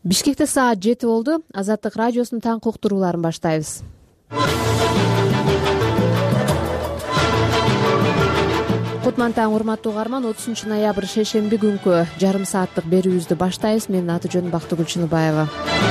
Бишкекте саат 7 болду. Азаттык радиосунун таңкы уктурууларын баштайбыз. Кутман таң, урматтуу угарман. 30 ноябрь шейшемби күнкү жарым сааттык берүүбүздү баштайбыз. Менин аты жөнүм Бактыгүл Чыныбаева.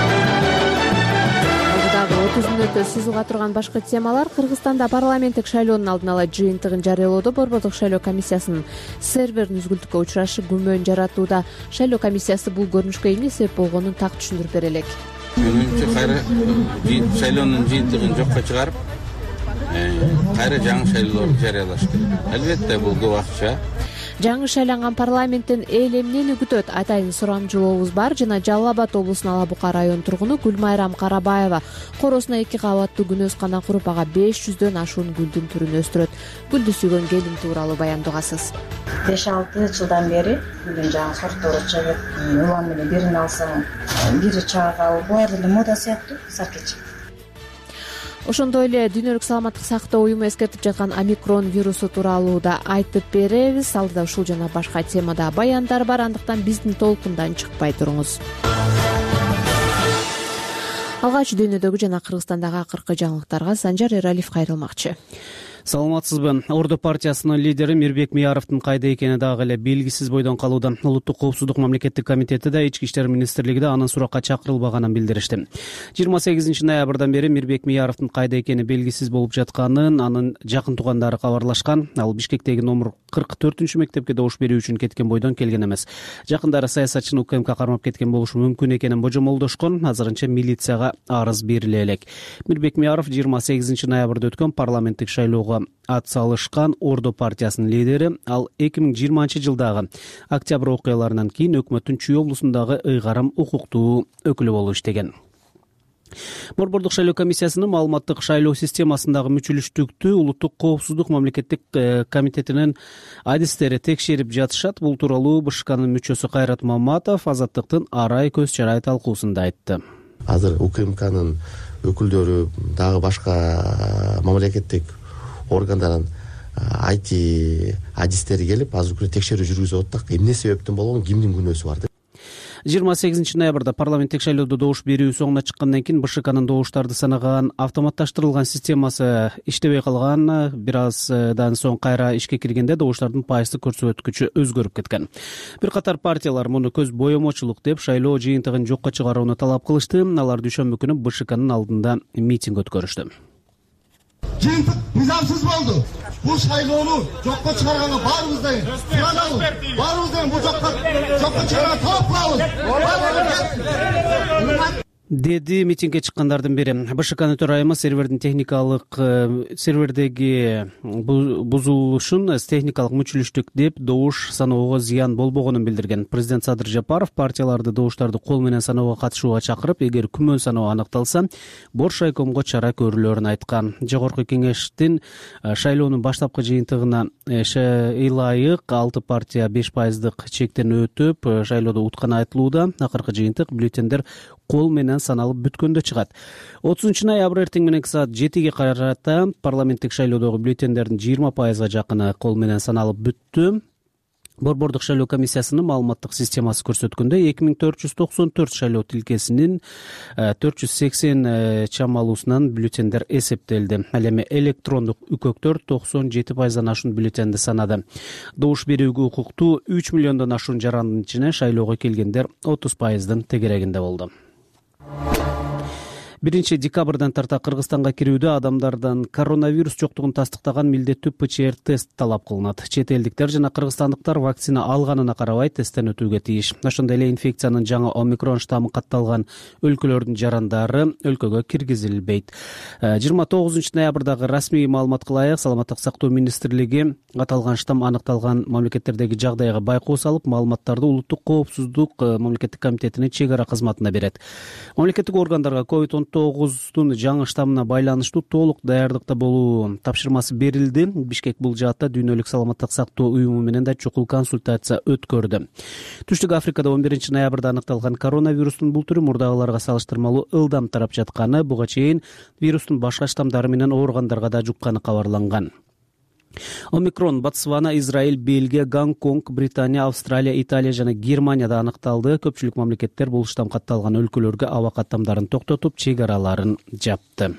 Алдыдагы 30 мүнөттө сиз уга турган башка темалар: Кыргызстанда парламенттик шайлоонун алдын ала жыйынтыгын жарыялоодо Борбордук шайлоо комиссиясынын серверин үзгүлтүккө учурашы күмөн жаратууда. Шайлоо комиссиясы бул көрүнүшкө эмне себеп болгонун так түшүндүрүп бере элек. Менимче кайра шайлоонун жыйынтыгын жокко чыгарып, кайра жаңы шайлоолорду жарыялаш керек. Албетте бул көп акча. Жаңы шайланган парламенттен эл эмнени күтөт? Атайын сурамжылообуз бар. Жана Жалал Абад облусунун Ала Бука район тургуну Гүлмайрам Карабаева коросуна 2 кабаттуу күнөзкана куруп, ага 500дөн ашуун гүлдүн түрүн өстүрөт. Гүлдү сүйгөн келин тууралуу баяндагасыз. 5-6 жылдан бери гүлдүн жаңы сорттору чыгып, улам менен бирин алсаң, бири чаага, булар деле мода сыяктуу саркечи. Ошондой эле Дүйнөлүк саламаттык сактоо уюму эскертип жаткан омикрон вирусу тууралуу да айтып беребиз. Алдыда ушул жана башка темада баяндар бар, андыктан биздин толкундан чыкпай туруңуз. Алгач дүйнөдөгү жана Кыргызстандагы акыркы жаңылыктарга Санжар Эралиев кайрылмакчы. Саламатсызбы. Ордо партиясынын лидери Мирбек Мияровдун кайда экени дагы эле белгисиз бойдон калууда. Улуттук коопсуздук мамлекеттик комитети да, Ички иштер министрлиги да анын суракка чакырылбаганын билдиришти. 28 ноябрдан бери Мирбек Мияровдун кайда экени белгисиз болуп жатканын анын жакын туугандары кабарлашкан. Ал Бишкектеги номер 44-мектепке добуш берүү үчүн кеткен бойдон келген эмес. Жакындары саясатчыны УКМК кармап кеткен болушу мүмкүн экенин божомолдошкон. Азырынча милицияга арыз бериле элек. Мирбек Мияров 28 ноябрда өткөн парламенттик шайлоого ат салышкан Ордо партиясынын лидери. Ал 2020 жылдагы октябрь окуяларынан кийин өкмөттүн Чүй облусундагы ыйгарым укуктуу өкүлү болуп иштеген. Борбордук шайлоо комиссиясынын маалыматтык шайлоо системасындагы мүчүлүштүктү Улуттук коопсуздук мамлекеттик комитетинин адистери текшерип жатышат. Бул тууралуу БШКнын мүчөсү Кайрат Маматов Азаттыктын арай көз чарай талкуусунда айтты. Азыр УКМКнын өкүлдөрү, дагы башка мамлекеттик органдардын IT адистери келип, азыр күнү текшерүү жүргүзүп атат. Эмне себептен болгон, кимдин күнөөсү бар деп. 28 ноябрда парламенттик шайлоодо добуш берүү соңуна чыккандан кийин БШКнын добуштарды санаган автоматташтырылган системасы иштебей калган. Бир аздан соң кайра ишке киргенде добуштардын пайыздык көрсөткүчү өзгөрүп кеткен. Бир катар партиялар муну көз боемочулук деп шайлоо жыйынтыгын жокко чыгарууну талап кылышты. Алар дүйшөмбү күнү БШКнын алдында митинг өткөрүштү. Жыйынтык мыйзамсыз болду. Бул шайлоону жокко чыгарганга баарыбыз дайын. Баарыбыз дайын бул жокко чыгарганга талап кылабыз. Деди митингге чыккандардын бири. БШКнын төрайымы сервердеги бузулушун техникалык мүчүлүштүк деп добуш саноого зыян болбогонун билдирген. Президент Садыр Жапаров партияларды добуштарды кол менен саноого катышууга чакырып, эгер күмөн саноо аныкталса, Боршайкомго чара көрүлөрүн айткан. Жогорку кеңештин шайлоонун баштапкы жыйынтыгына ылайык 6 партия 5% чектен өтүп, шайлоодо утканы айтылууда. Акыркы жыйынтык бюллетендер кол менен саналып бүткөндө чыгат. 30 ноябрь эртең мененки саат 7-ге карата парламенттик шайлоодогу бюллетендердин 20%-га жакыны кол менен саналып бүттү. Борбордук шайлоо комиссиясынын маалыматтык системасы көрсөткөндө 2494 шайлоо тилкесинин 480 чамалуусунан бюллетендер эсептелди. Ал эми электрондук үкөктөр 97%-дан ашуун бюллетенди санады. Добуш берүүгө укуктуу 3 миллиондон ашуун жарандын ичине шайлоого келгендер 30%-дын тегерегинде болду. 1 декабрдан тарта Кыргызстанга кирүүдө адамдардан коронавирус жоктугун тастыктаган милдеттүү ПЧР тест талап кылынат. Чет элдиктер жана кыргызстандыктар вакцина алганына карабай тесттен өтүүгө тийиш. Ошондой эле инфекциянын жаңы омикрон штаммы катталган өлкөлөрдүн жарандары өлкөгө киргизилбейт. 29 ноябрдагы расмий маалыматка ылайык Саламаттык сактоо министрлиги аталган штамм аныкталган мамлекеттердеги жагдайга байкоо салып, маалыматтарды Улуттук коопсуздук мамлекеттик комитетинин чек ара кызматына берет. Мамлекеттик органдарга COVID-19 жаңы штаммына байланыштуу толук даярдыкта болуу тапшырмасы берилди. Бишкек бул жаатта Дүйнөлүк саламаттык сактоо уюму менен да чукул консультация өткөрдү. Түштүк Африкада 11 ноябрда аныкталган коронавирустун бул түрү мурдагыларга салыштырмалуу ылдам тарап жатканы, буга чейин вирустун башка штамдары менен ооругандарга да жукканы кабарланган. Омикрон Ботсвана, Израиль, Бельгия, Гонконг, Британия, Австралия, Италия жана Германияда аныкталды. Көпчүлүк мамлекеттер бул штамм катталган өлкөлөргө аба каттамдарын токтотуп, чек араларын жапты.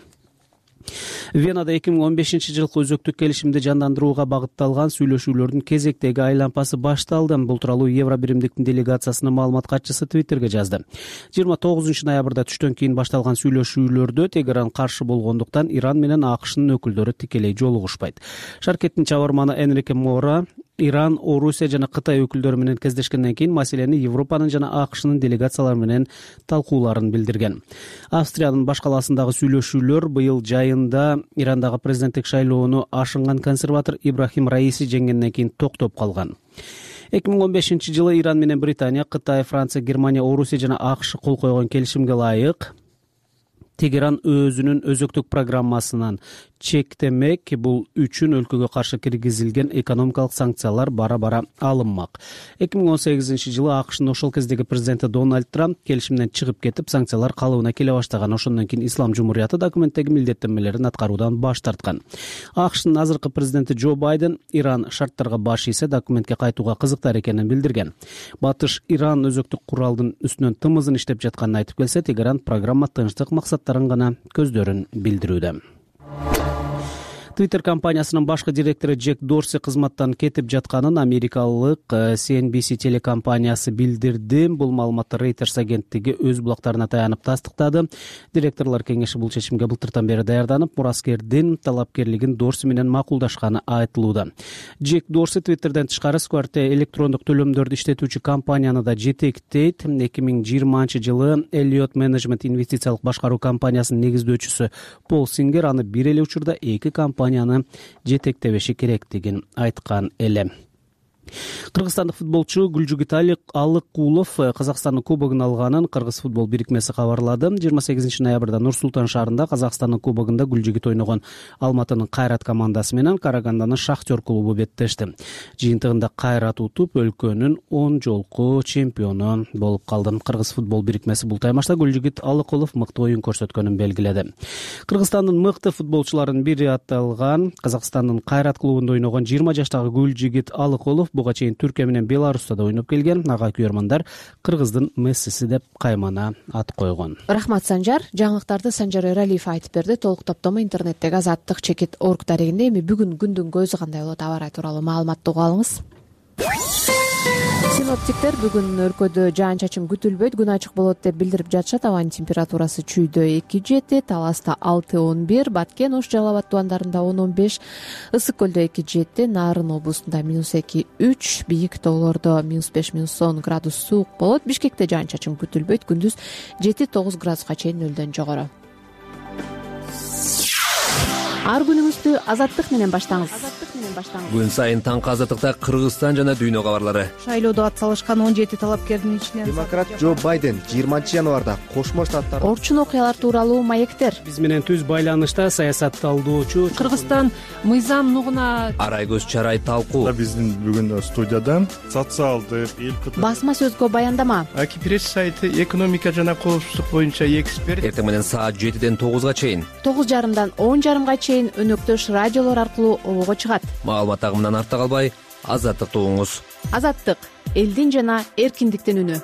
Венада 2015-жылкы өзөктүк келишимди жандандырууга багытталган сүйлөшүүлөрдүн кезектеги айланпасы башталды. Бул тууралуу Евро биримдиктин делегациясынын маалымат катчысы Твиттерге жазды. 29 ноябрда түштөн кийин башталган сүйлөшүүлөрдө Тегеран каршы болгондуктан Иран менен АКШнын өкүлдөрү тикелей жолугушпайт. Шаркеттин чабарманы Энрике Мора Иран, Орусия жана Кытай өкүлдөрү менен кездешкенден кийин маселени Европанын жана АКШнын делегациялары менен талкууларын билдирген. Австриянын баш калаасындагы сүйлөшүүлөр быйыл жайында Ирандагы президенттик шайлоону ашынган консерватор Ибрахим Раиси жеңгенден кийин токтоп калган. 2015-жылы Иран менен Британия, Кытай, Франция, Германия, Орусия жана АКШ кол койгон келишимге ылайык Тегеран өзүнүн өзөктүк программасынан чектемек. Бул үчүн өлкөгө каршы киргизилген экономикалык санкциялар бара-бара алынмак. 2018-жылы АКШнын ошол кездеги президенти Дональд Трамп келишимден чыгып кетип, санкциялар калыбына келе баштаган. Ошондон кийин Ислам Жумурияты документтеги милдеттенмелерин аткаруудан баш тарткан. АКШнын азыркы президенти Джо Байден Иран шарттарга баш ийсе, документке кайтууга кызыктар экенин билдирген. Батыш Иран өзөктүк куралдын үстүнөн тымызын иштеп жатканын айтып келсе, Тегеран программа тынчтык максаттарын гана көздөрүн билдирүүдө. Twitter компаниясынын башкы директору Джек Дорси кызматтан кетип жатканын америкалык CNBC телекомпаниясы билдирди. Бул маалыматты Reuters агенттиги өз булактарына таянып тастыктады. Директорлор кеңеши бул чечимге былтыртан бери даярданып, мураскердин талапкерлигин Дорси менен макулдашканы айтылууда. Джек Дорси Twitterден тышкары Square электрондук төлөмдөрдү иштетүүчү компанияны да жетектейт. 2020-жылы Elliott Management инвестициялык башкаруу компаниясынын негиздөөчүсү Пол Сингер аны бир эле учурда эки компанияны жетектебеши керектигин айткан эле. Кыргызстандык футболчу Гүлжүгүт Алыкулов Казакстандын кубогун алганын Кыргыз футбол бирикмеси кабарлады. 28 ноябрда Нур-Султан шаарында Казакстандын кубогунда Гүлжүгүт ойногон Алматынын Кайрат командасы менен Карагандынын Шахтер клубу беттешти. Жыйынтыгында Кайрат утуп, өлкөнүн 10 жолку чемпиону болуп калды. Кыргыз футбол бирикмеси бул таймашта Гүлжүгүт Алыкулов мыкты оюн көрсөткөнүн белгиледи. Кыргызстандын мыкты футболчуларынын бири атталган Казакстандын Кайрат клубунда ойногон 20 жаштагы Гүлжүгүт Алыкулов буга чейин Түркия менен Беларуста да ойноп келген. Ага күйөрмандар Кыргыздын Мессиси деп каймана ат койгон. Рахмат Санжар. Жаңылыктарды Санжар Эралиев айтып берди. Толук топтомо интернеттеги Азаттык чекит орг дарегинде. Эми бүгүн күндүн көзү кандай болот, аба ырайы тууралуу маалыматты угуп алыңыз. Синоптиктер бүгүн өлкөдө жаан-чачын күтүлбөйт, күн ачык болот деп билдирип жатышат. Абанын температурасы чүйдө 2-7, Таласта 6-11, Баткен, Ош, Жалал Абад тубандарында 10-15, Ысык көлдө 2-7, Нарын облусунда -2-3, бийик тоолордо -5-10 градус суук болот. Бишкекте жаан-чачын күтүлбөйт, күндүз 7-9 градуска чейин нөлдөн жогору. Ар күнүңүздү Азаттык менен баштаңыз. Күн сайын таңкы Азаттыкта Кыргызстан жана дүйнө кабарлары. Шайлоодо ат салышкан 17 талапкердин ичинен демократ Джо Байден 20 январда Кошмо Штаттар Орчун окуялар тууралуу маектер. Биз менен түз байланышта саясатталдоочу Кыргызстан мыйзам нугуна Арай көз чарай талкуу. Биздин бүгүн студияда социалдык Басма сөзгө баяндама. Акипресс сайты экономика жана коопсуздук боюнча эксперт. Эртең менен саат 7-ден 9-га чейин. 9:30-дан 10:30-га чейин өнөктөш радиолор аркылуу обого чыгат. Маалымат агымынан артта калбай, Азаттыкты угуңуз. Азаттык — элдин жана эркиндиктин үнү.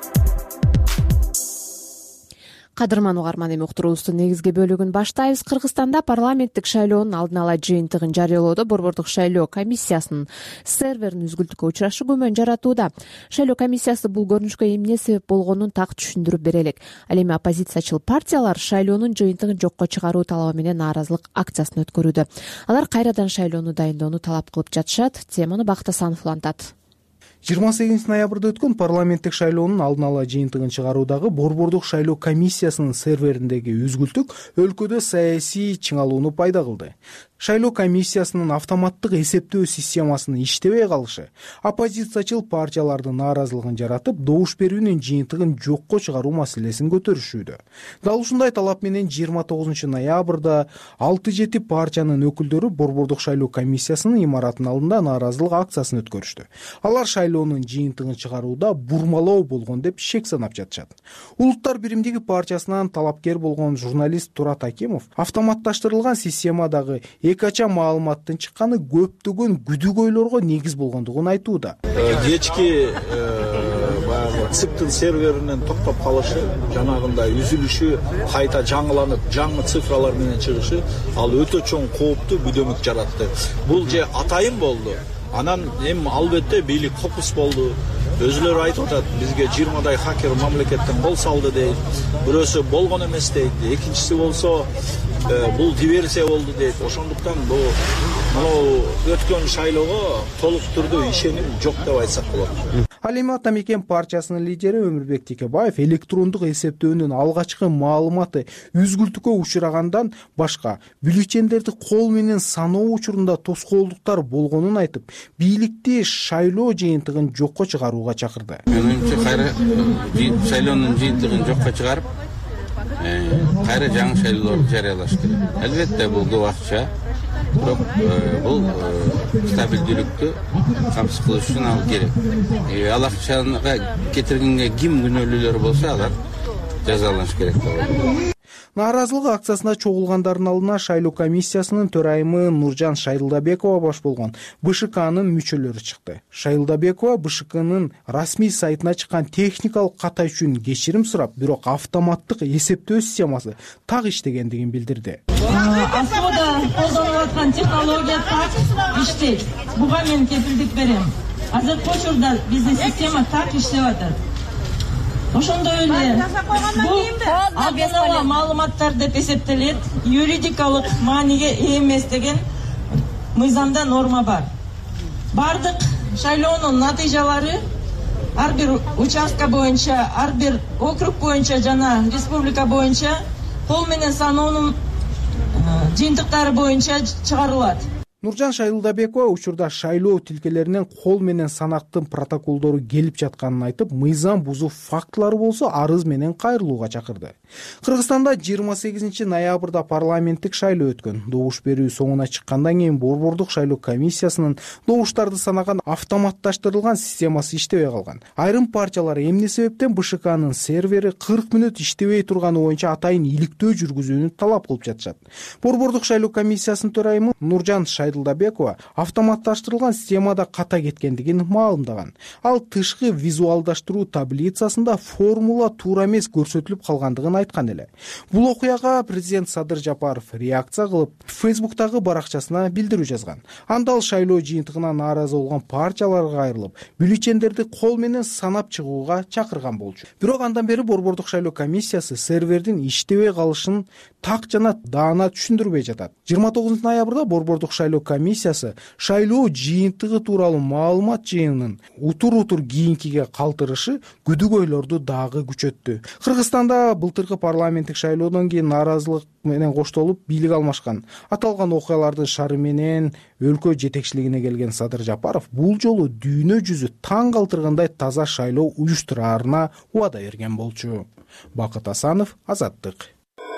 Кадырман угарман, эми уктуруубуздун негизги бөлүгүн баштайбыз. Кыргызстанда парламенттик шайлоонун алдын ала жыйынтыгын жарыялоодо Борбордук шайлоо комиссиясынын серверин үзгүлтүккө учурашы күмөн жаратууда. Шайлоо комиссиясы бул көрүнүшкө эмне себеп болгонун так түшүндүрүп бере элек. Ал эми оппозициячыл партиялар шайлоонун жыйынтыгын жокко чыгаруу талабы менен нааразылык акциясын өткөрүүдө. Алар кайрадан шайлоону дайындоону талап кылып жатышат. Теманы Бакыт Асанов улантат. 28 ноябрда өткөн парламенттик шайлоонун алдын ала жыйынтыгын чыгаруудагы Борбордук шайлоо комиссиясынын сервериндеги үзгүлтүк өлкөдө саясий чыңалууну пайда кылды. Шайлоо комиссиясынын автоматтык эсептөө системасынын иштебей калышы оппозициячыл партиялардын нааразылыгын жаратып, добуш берүүнүн жыйынтыгын жокко чыгаруу маселесин көтөрүшүүдө. Дал ушундай талап менен 29 ноябрда 6-7 партиянын өкүлдөрү Борбордук шайлоо комиссиясынын имаратынын алдында нааразылык акциясын өткөрүштү. Алар шайлоонун жыйынтыгын чыгарууда бурмалоо болгон деп шек санап жатышат. Улуттар биримдиги партиясынан талапкер болгон журналист Турат Акимов автоматташтырылган системадагы эки ача маалыматтын чыкканы көптөгөн күдүгөйлөргө негиз болгондугун айтууда. Кечки баягы циктин серверинин токтоп калышы, жанагындай үзүлүшү, кайта жаңыланып, жаңы цифралар менен чыгышы ал өтө чоң кооптуу бүдөмүк жаратты. Бул же атайын болду. Анан эми албетте бийлик фокус болду. Өзүлөрү айтып атат, бизге 20дай хакер мамлекеттен кол салды дейт. Бирөөсү болгон эмес дейт. Экинчиси болсо бул диверсия болду дейт. Ошондуктан бул өткөн шайлоого толук түрдө ишеним жок деп айтсак болот. Ал эми Атамекен партиясынын лидери Өмүрбек Текебаев электрондук эсептөөнүн алгачкы маалыматы үзгүлтүккө учурагандан башка бюллетендерди кол менен саноо учурунда тоскоолдуктар болгонун айтып, бийликти шайлоо жыйынтыгын жокко чыгарууга чакырды. Менин оюмча кайра шайлоонун жыйынтыгын жокко чыгарып, кайра жаңы шайлоолорду жарыялаш керек. Албетте бул көп акча, бирок бул стабилдүүлүктү камсыз кылыш үчүн ал керек. Ал акчага кетиргенге ким күнөөлүүлөр болсо алар жазаланыш керек деп ойлойм. Нааразылык акциясына чогулгандардын алдына шайлоо комиссиясынын төрайымы Нуржан Шайылдабекова баш болгон БШКнын мүчөлөрү чыкты. Шайылдабекова БШКнын расмий сайтына чыккан техникалык ката үчүн кечирим сурап, бирок автоматтык эсептөө системасы так иштегендигин билдирди. Асода колдонуп аткан технология так иштейт. Буга мен кепилдик берем. Азыркы учурда биздин система так иштеп атат. Ошондой эле бул алдын ала маалыматтар деп эсептелет, юридикалык мааниге ээ эмес деген мыйзамда норма бар. Бардык шайлоонун натыйжалары ар бир участка боюнча, ар бир округ боюнча жана республика боюнча кол менен саноонун жыйынтыктары боюнча чыгарылат. Нуржан Шайылдабекова учурда шайлоо тилкелеринен кол менен санактын протоколдору келип жатканын айтып, мыйзам бузуу фактылары болсо арыз менен кайрылууга чакырды. Кыргызстанда 28 ноябрда парламенттик шайлоо өткөн. Добуш берүү соңуна чыккандан кийин борбордук шайлоо комиссиясынын добуштарды санаган автоматташтырылган системасы иштебей калган. Айрым партиялар эмне себептен БШКнын сервери 40 мүнөт иштебей турганы боюнча атайын иликтөө жүргүзүүнү талап кылып жатышат. Борбордук шайлоо комиссиясынын төрайымы Нуржан Шайылдабекова автоматташтырылган системада ката кеткендигин маалымдаган. Ал тышкы визуалдаштыруу таблицасында формула туура эмес көрсөтүлүп калгандыгын айткан эле. Бул окуяга президент Садыр Жапаров реакция кылып, Фейсбуктагы баракчасына билдирүү жазган. Анда ал шайлоо жыйынтыгына нааразы болгон партияларга айрылып, бюллетендерди кол менен санап чыгууга чакырган болчу. Бирок андан бери борбордук шайлоо комиссиясы сервердин иштебей калышын так жана даана түшүндүрбөй жатат. 29 ноябрда борбордук шайлоо комиссиясы шайлоо жыйынтыгы тууралуу маалымат жыйынын утур кийинкиге калтырышы күдүгөйлөрдү дагы күчөттү. Кыргызстанда былтыркы парламенттик шайлоодон кийин нааразылык менен коштолуп бийлик алмашкан. Аталган окуялардын шары менен өлкө жетекчилигине келген Садыр Жапаров бул жолу дүйнө жүзү таң калтыргандай таза шайлоо уюштураарына убада берген болчу. Бакыт Асанов, Азаттык.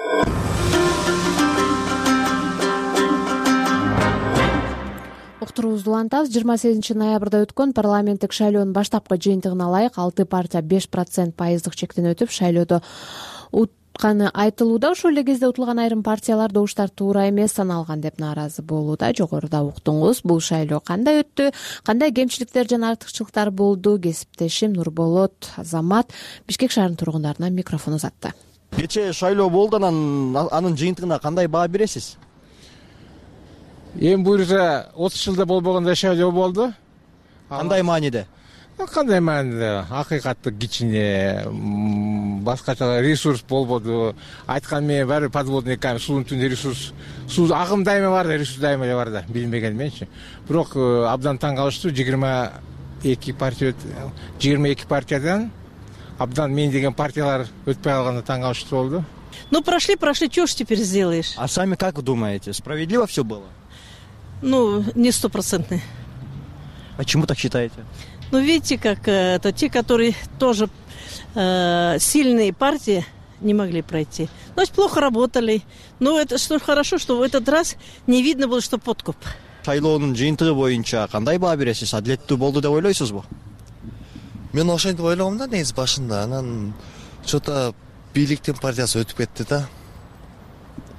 Уктуруубузду улантабыз. 28 ноябрда өткөн парламенттик шайлоонун баштапкы жыйынтыгына ылайык 6 партия 5% пайыздык чектен өтүп шайлоодо утканы айтылууда. Ошол эле кезде утулган айрым партиялар добуштар туура эмес саналган деп нааразы болууда. Жогоруда уктуңуз. Бул шайлоо кандай өттү, кандай кемчиликтер жана артыкчылыктар болду? Кесиптешим Нурболот Азамат Бишкек шаарынын тургундарына микрофон узатты. Кечээ шайлоо болду, анын жыйынтыгына кандай баа бересиз? Эми буюрса 30 жылда болбогондой шайлоо болду. Кандай мааниде? Кандай мааниде? Акыйкатты кичине, башкача ресурс болбоду. Айткан менен баары подводный камень, суунун түбүндө ресурс, суу агым дайыма бар да, ресурс дайыма эле бар да, билинбеген менчи. Бирок абдан таң калыштуу, 22 партиядан абдан мен деген партиялар өтпөй калганда таң калыштуу болду. Ну, прошли, чего ж теперь сделаешь? А сами как думаете, справедливо все было? Ну, не 100%. Почему так считаете? Ну, видите, как это те, которые тоже сильные партии не могли пройти. Значит, плохо работали. Но это что хорошо, что в этот раз не видно было, что подкуп. Шайлоонун жыйынтыгы боюнча кандай баа бересиз? Адилеттүү болду деп ойлойсузбу? Мен ошентип ойлогом да, негизи башында. Анан что-то бийликтин партиясы өтүп кетти да.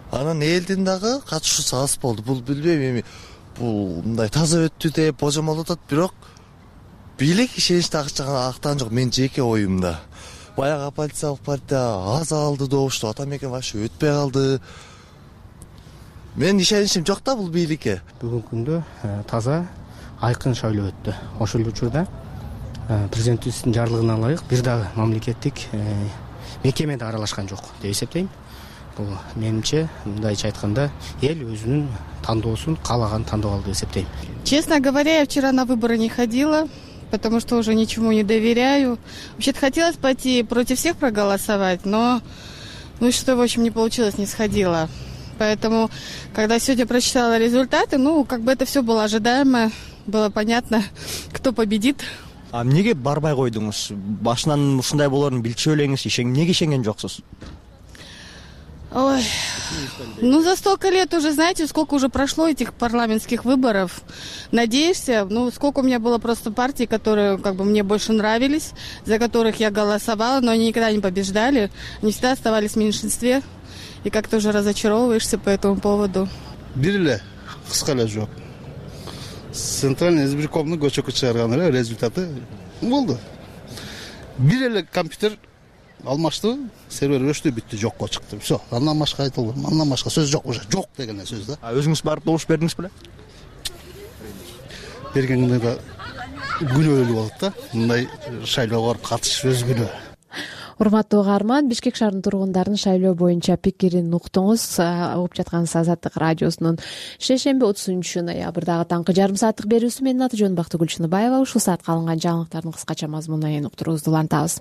Анан элдин дагы катышуусу аз болду. Бул билбейм эми бул мындай таза өттү деп божомолдоп атат, бирок бийлик ишеничти актаган жок. Мен жеке оюмда. Баягы оппозициялык партия аз алды добушту, атам экен вообще өтпөй калды. Мен ишеничим жок да бул бийликке. Бүгүнкү күндө таза, айкын шайлоо өттү. Ошол учурда президенттин жарлыгына ылайык бир дагы мамлекеттик мекеме да аралашкан жок деп эсептейм. Бул менимче, мындайча айтканда, эл өзүнүн тандоосун каалаган тандап алды деп эсептейм. Честно говоря, я вчера на выборы не ходила, потому что уже ничему не доверяю. Вообще-то хотелось пойти против всех проголосовать, но что, в общем, не получилось, не сходила. Поэтому, когда сегодня прочитала результаты, это все было ожидаемо, было понятно, кто победит. А эмнеге барбай койдуңуз? Башынан ушундай болорун билчү элеңиз, эмнеге ишенген жоксуз? Ой, за столько лет уже, знаете, сколько уже прошло этих парламентских выборов. Надеешься, сколько у меня было просто партий, которые мне больше нравились, за которых я голосовала, но они никогда не побеждали, они всегда оставались в меньшинстве. И как-то уже разочаровываешься по этому поводу. Бир кыска эле жооп. Центральный избиркомдун көчөккө чыгарган результаты болду. Бир эле компьютер алмашты, сервер өчтү, бүттү, жокко чыкты. Все, андан башка айтылбайт. Андан башка сөз жок уже. Жок деген сөз да. Өзүңүз барып добуш бердиңиз беле? Бергенде да күнөөлүү болот да. Мындай шайлоого катышып өзгөнө. Урматтуу угарман, Бишкек шаарынын тургундарынын шайлоо боюнча пикирин уктуңуз. Угуп жатканыңыз Азаттык радиосунун шейшемби 30 ноябрдагы таңкы жарым сааттык берүүсү. Менин аты Жөн Бактыгүл Чыныбаева. Ушул саатка алынган жаңылыктардын кыскача мазмунун уктуруңузду улантабыз.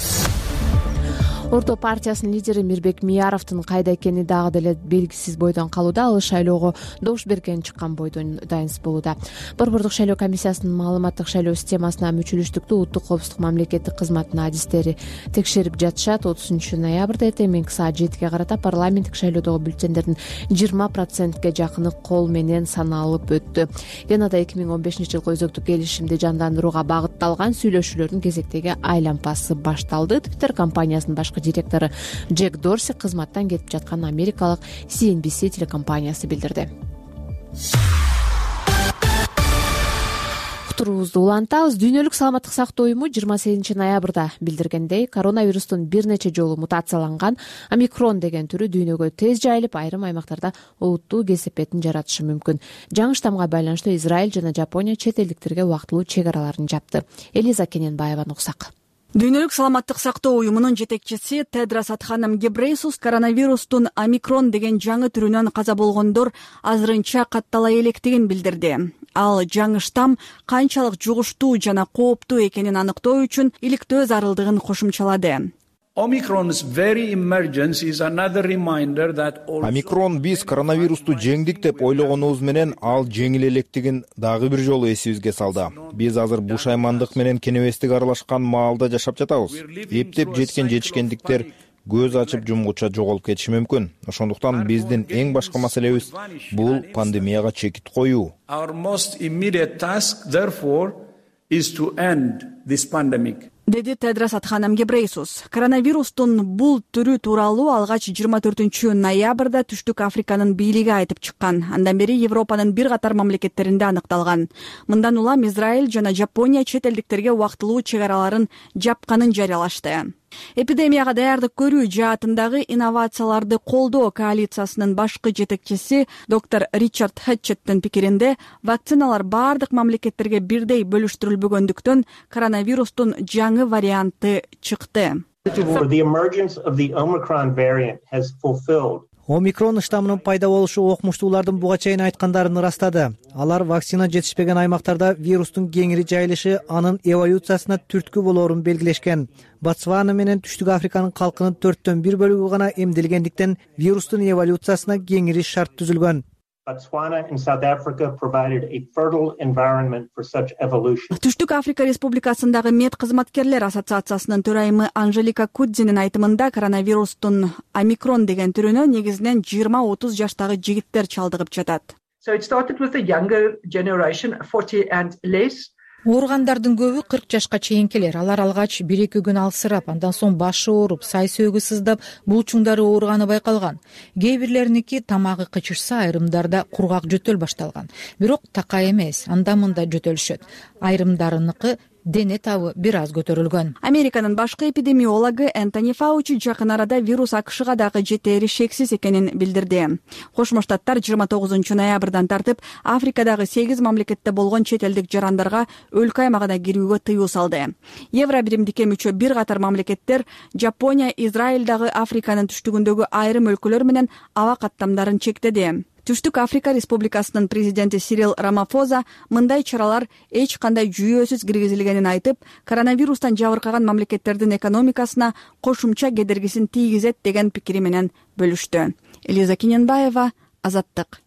Орто партиясынын лидери Мирбек Мияровдун кайда экени дагы деле белгисиз бойдон калууда. Ал шайлоого добуш берген чыккан бойдон дайынсыз болууда. Борбордук шайлоо комиссиясынын маалыматтык шайлоо системасына мүчөлүштүктү Улуттук коопсуздук мамлекеттик кызматынын адистери текшерип жатышат. 30 ноябрда эртең мененки саат 7-ге карата парламенттик шайлоодогу бюллетендердин 20%ге жакыны кол менен саналып өттү. Венада 2015-жылкы өзөктүк келишимди жандандырууга багытталган сүйлөшүүлөрдүн кезектеги айлампасы башталды. Twitter компаниясынын башкы директору Джек Дорси кызматтан кетип жаткан америкалык CNBC телекомпаниясы билдирди. Уктуруубузду улантабыз. Дүйнөлүк саламаттык сактоо уюму 28 ноябрда билдиргендей, коронавирустун бир нече жолу мутацияланган омикрон деген түрү дүйнөгө тез жайылып, айрым аймактарда олуттуу кесепетин жаратышы мүмкүн. Жаңы штамга байланыштуу Израиль жана Жапония чет элдиктерге убактылуу чек араларын жапты. Элиза Кененбаеваны уксак. Дүйнөлүк саламаттык сактоо уюмунун жетекчиси Тедрос Адханом Гебрейсус коронавирустун омикрон деген жаңы түрүнөн каза болгондор азырынча каттала электигин билдирди. Ал жаңы штам канчалык жугуштуу жана кооптуу экенин аныктоо үчүн иликтөө зарылдыгын кошумчалады. Омикрон биз коронавирусту жеңдик деп ойлогонубуз менен ал жеңил электигин дагы бир жолу эсибизге салды. Биз азыр бушаймандык менен кенебестик аралашкан маалда жашап жатабыз. Эптеп жетишкендиктер көз ачып жумгуча жоголуп кетиши мүмкүн. Ошондуктан биздин эң башкы маселебиз бул пандемияга чекит коюу. Деди Тедрос Адханом Гебрейсус. Коронавирустун бул түрү тууралуу алгач 24 ноябрда Түштүк Африканын бийлиги айтып чыккан. Андан бери Европанын бир катар мамлекеттеринде аныкталган. Мындан улам Израиль жана Жапония чет элдиктерге убактылуу чек араларын жапканын жарыялашты. Эпидемияга даярдык көрүү жаатындагы инновацияларды колдоо коалициясынын башкы жетекчиси доктор Ричард Хэтчеттин пикиринде вакциналар бардык мамлекеттерге бирдей бөлүштүрүлбөгөндүктөн коронавирустун жаңы варианты чыкты. Омикрон штамынын пайда болушу окумуштуулардын буга чейин айткандарын ырастады. Алар вакцина жетишпеген аймактарда вирустун кеңири жайылышы анын эволюциясына түрткү болоорун белгилешкен. Ботсвана менен Түштүк Африканын калкынын 4/1 бөлүгү гана эмделгендиктен вирустун эволюциясына кеңири шарт түзүлгөн. Түштүк Африка Республикасындагы мед кызматкерлер ассоциациясынын төрайымы Анжелика Кудзинин айтымында коронавирустун омикрон деген түрүнө негизинен 20-30 жаштагы жигиттер чалдыгып жатат. So it started with the younger generation, 40 and less. Ооругандардын көбү 40 жашка чейинкилер. Алар алгач 1-2 күн алсырап, андан соң башы ооруп, сай сөөгү сыздап, булчуңдары ооруганы байкалган. Кээ бирлериники тамагы кычышса, айрымдарда кургак жөтөл башталган. Бирок такай эмес, анда-мында жөтөлүшөт. Айрымдарыныкы дене табы бир аз көтөрүлгөн. Американын башкы эпидемиологу Энтони Фаучи жакын арада вирус АКШга дагы жетери шексиз экенин билдирди. Кошмо Штаттар 29 ноябрдан тартып Африкадагы 8 мамлекетте болгон чет элдик жарандарга өлкө аймагына кирүүгө тыюу салды. Евро биримдикке мүчө бир катар мамлекеттер Жапония, Израиль дагы Африканын түштүгүндөгү айрым өлкөлөр менен аба каттамдарын чектеди. Түштүк Африка Республикасынын президенти Сирил Рамафоза мындай чаралар эч кандай жүйөсүз киргизилгенин айтып, коронавирустан жабыркаган мамлекеттердин экономикасына кошумча кедергисин тийгизет деген пикири менен бөлүштү. Элиза Киненбаева, Азаттык.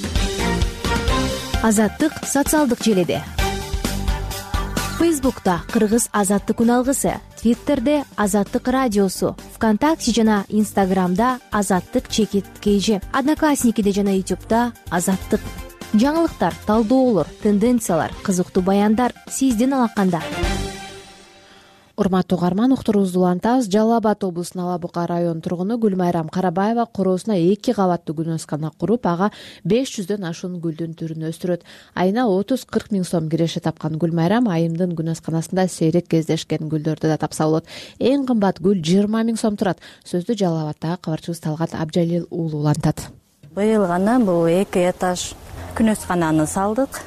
Азаттык социалдык желеде. Фейсбукта Кыргыз Азаттык үналгысы, Твиттерде Азаттык радиосу, ВКонтакте жана Инстаграмда Азаттык _KG, Одноклассникиде жана Ютубта Азаттык. Жаңылыктар, талдоолор, тенденциялар, кызыктуу баяндар сиздин алаканда. Урматтуу угарман, уктуруубузду улантабыз. Жалал Абад облусунун Ала Бука районунун тургуну Гүлмайрам Карабаева короосуна 2 кабаттуу гүнөскана куруп, ага 500дөн ашуун гүлдүн түрүн өстүрөт. Айына 30-40 миң сом киреше тапкан Гүлмайрам айымдын гүнөсканасында сейрек кездешкен гүлдөрдү да тапса болот. Эң кымбат гүл 20 миң сом турат. Сөздү Жалал Абадтагы кабарчыбыз Талгат Абжалил уулу улантат. Быйыл гана бул 2 этаж күнөскананы салдык.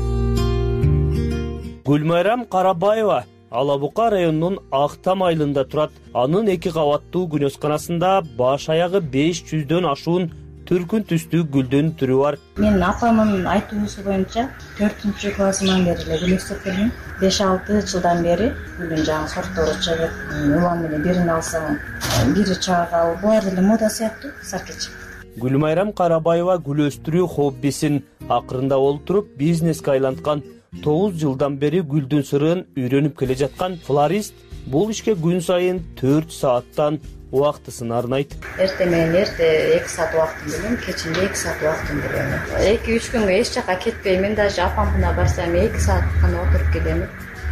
Гүлмайрам Карабаева Ала Бука районунун Актам айылында турат. Анын 2 кабаттуу күнөсканасында баш аягы 500дөн ашуун түркүн түстүү гүлдүн түрү бар. Мен апамдын айтуусу боюнча 4-классыман бери эле гүл өстүрүп келдим. 5-6 жылдан бери гүлдүн жаңы сорттору чыгып, улам менен бирин алсаң, бири чагал, булар деле мода сыяктуу саркечи. Гүлмайрам Карабаева гүл өстүрүү хоббисин акырында олтуруп бизнеске айланткан. 9 жылдан бери гүлдүн сырын үйрөнүп келе жаткан флорист бул ишке күн сайын 4 сааттан убактысын арнайт. Эрте менен эрте 2 саат убактын берем, кечинде 2 саат убактын берем. 2-3 күнгө эч жака кетпеймин, даже апамдына барсам 2 саат гана отуруп келем.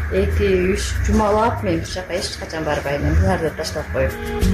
2-3 жумалап мен бир жака эч качан барбайм, буларды таштап коюп.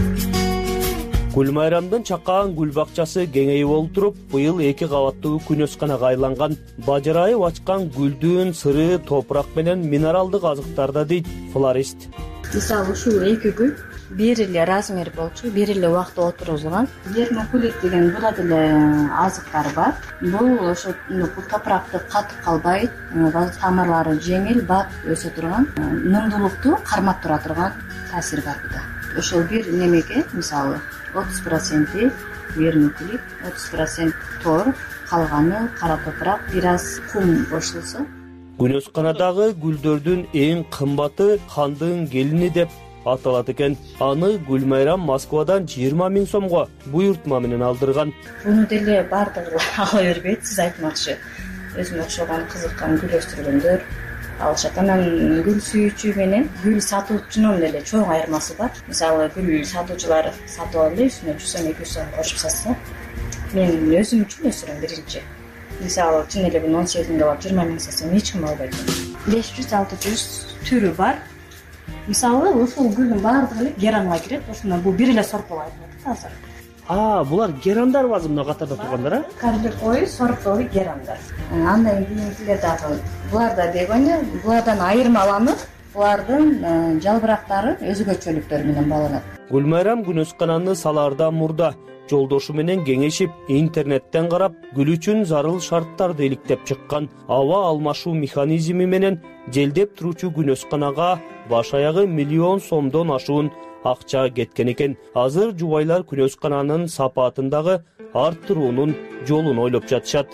Гүлмайрамдын чакан гүл бакчасы кеңейип олтуруп, быйыл 2 кабаттуу күнөсканага айланган. Бажырайып ачкан гүлдүн сыры топурак менен минералдык азыктарда дейт флорист. Мисалы ушул 2 гүл бир эле размер болчу, бир эле убакта отурузулган. Вермикулит деген була деле азыктар бар. Бул ошо топуракты катып калбайт, тамырлары жеңил, бак өсө турган, нымдуулукту кармап тура турган таасир бар буда. Ошол бир немеге, мисалы 30% вермикулит, 30% тор, калганы кара топурак, бир аз кум кошулса. Күнөсканадагы гүлдөрдүн эң кымбаты Хандын келини деп аталат экен. Аны Гүлмайрам Москвадан 20 миң сомго буйртма менен алдырган. Буну деле бардыгы ала бербейт, сиз айтмакчы. Өзүмө окшогон кызыккан гүл өстүргөндөр алышат. Анан гүл сүйүүчү менен гүл сатуучунун деле чоң айырмасы бар. Мисалы гүл сатуучулар сатып алып үстүнө 100 сом 200 сом кошуп сатса, мен өзүм үчүн өстүрөм биринчи. Мисалы чын эле бул 18 барып 20 миң сатсам эч ким албайт. 500-600 түрү бар. Мисалы ушул гүлдүн баардыгы эле геранга кирет. Ошондон бул бир эле сорт болуп атат азыр. Булар герандар базы мына катарда тургандар, а? Карликой сорттогу герандар. Андан кийинкилер дагы булар да дегенде, булардан айырмаланып, булардын жалбырактары өзгөчөлүктөр менен байланат. Гүлмайрам күнөскананы салаарда мурда жолдошу менен кеңешип, интернеттен карап, гүл үчүн зарыл шарттарды иликтеп чыккан. Аба алмашуу механизми менен желдеп туручу күнөсканага баш аягы 1 миллион сомдон ашуун акча кеткен экен. Азыр жубайлар күнөскананын сапаатын арттыруунун жолун ойлоп жатышат.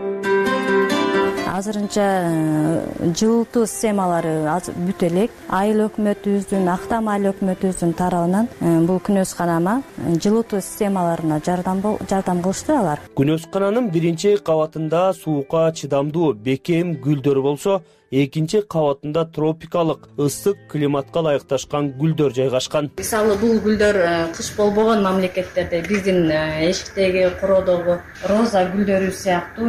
Азырынча жылытуу системалары бүт элек. Айыл өкмөтүбүздүн, Актам айыл өкмөтүбүздүн тарабынан бул күнөсканама жылытуу системаларына жардам кылышты алар. Күнөскананын биринчи кабатында суукка чыдамдуу бекем гүлдөр болсо, экинчи кабатында тропикалык ысык климатка ылайыкташкан гүлдөр жайгашкан. Мисалы бул гүлдөр кыш болбогон мамлекеттерде биздин эшиктеги короодогу роза гүлдөрү сыяктуу эле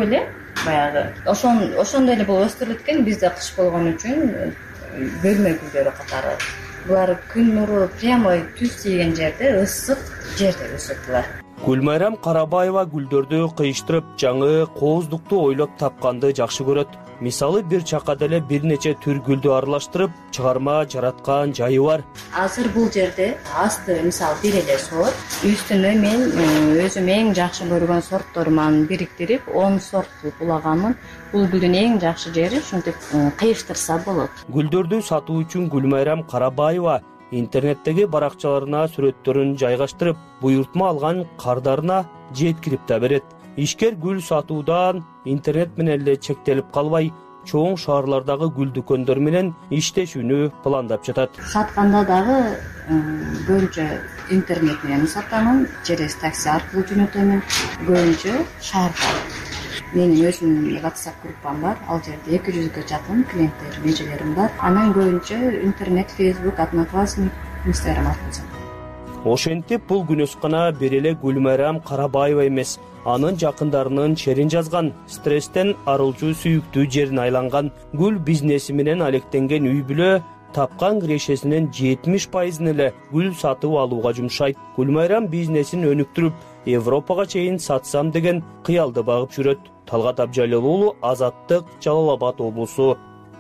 баягы ошондой эле болуп өстүрүлөт экен. Бизде кыш болгон үчүн бөлмө гүлдөрү катары. Булар күн нуру прямо түз тийген жерде, ысык жерде өсөт булар. Гүлмайрам Карабаева гүлдөрдү кыйыштырып, жаңы кооздукту ойлоп тапканды жакшы көрөт. Мисалы бир чакада эле бир нече түр гүлдү аралаштырып, чыгарма жараткан жайы бар. Азыр бул жерде асты мисалы бир эле сорт, үстүнө мен өзүм эң жакшы көргөн сортторуман бириктирип 10 сорт кылып улаганмын. Бул гүлдүн эң жакшы жери ушинтип кыйыштырса болот. Гүлдөрдү сатуу үчүн Гүлмайрам Карабаева интернеттеги баракчаларына сүрөттөрүн жайгаштырып, буйртма алган кардарына жеткирип да берет. Ишкер гүл сатуудан интернет менен эле чектелип калбай, чоң шаарлардагы гүл дүкөндөр менен иштешүүнү пландап жатат. Сатканда дагы көбүнчө интернет менен сатамын, через такси аркылуу жөнөтөмүн. Көбүнчө шаарда. Менин өзүмдүн WhatsApp группам бар. Ал жерде 200ге жакын клиенттер, межелерим бар. Анан көбүнчө интернет, Facebook, Одноклассник, Instagram аркылуу сатам. Ошентип бул күнөскана бир эле Гүлмайрам Карабаева эмес, анын жакындарынын черин жазган, стресстен арылчу сүйүктүү жерине айланган гүл бизнеси менен алектенген үй бүлө тапкан кирешесинин 70% эле гүл сатып алууга жумшайт. Гүлмайрам бизнесин өнүктүрүп, Европага чейин сатсам деген кыялды багып жүрөт. Талгат Абжалил уулу, Азаттык, Жалал Абад облусу.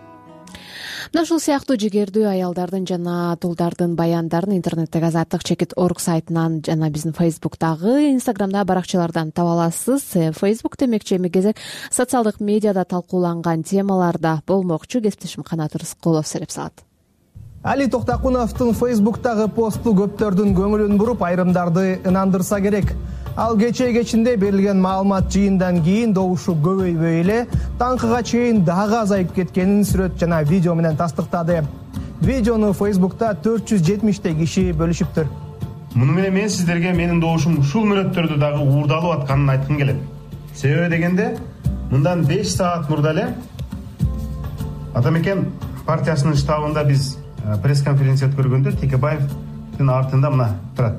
Мына ушул сыяктуу жигердүү аялдардын жана тулдардын баяндарын интернеттеги azattik.org сайтынан жана биздин Facebook'тагы, Instagram'да баракчалардан таба аласыз. Facebook демекчи эми кезек социалдык медиада талкууланган темаларда болмокчу. Кесиптешим Канат Рыскулов сереп салат. Али Токтакуновдун Facebook'тагы посту көптөрдүн көңүлүн буруп, айрымдарды ынандырса керек. Ал кечинде берилген маалымат жыйындан кийин добушу көбөйбөй эле таңкыга чейин дагы азайып кеткенин сүрөт жана видео менен тастыктады. Видеону Facebook'та 470 киши бөлүшүптүр. Муну менен мен сиздерге менин добушум ушул мүнөттөрдө дагы уурдалып атканын айткым келет. Себеби дегенде, мындан 5 саат мурда эле Атамекен партиясынын штабында биз пресс-конференция өткөргөндө Текебаевдин артында мына турат.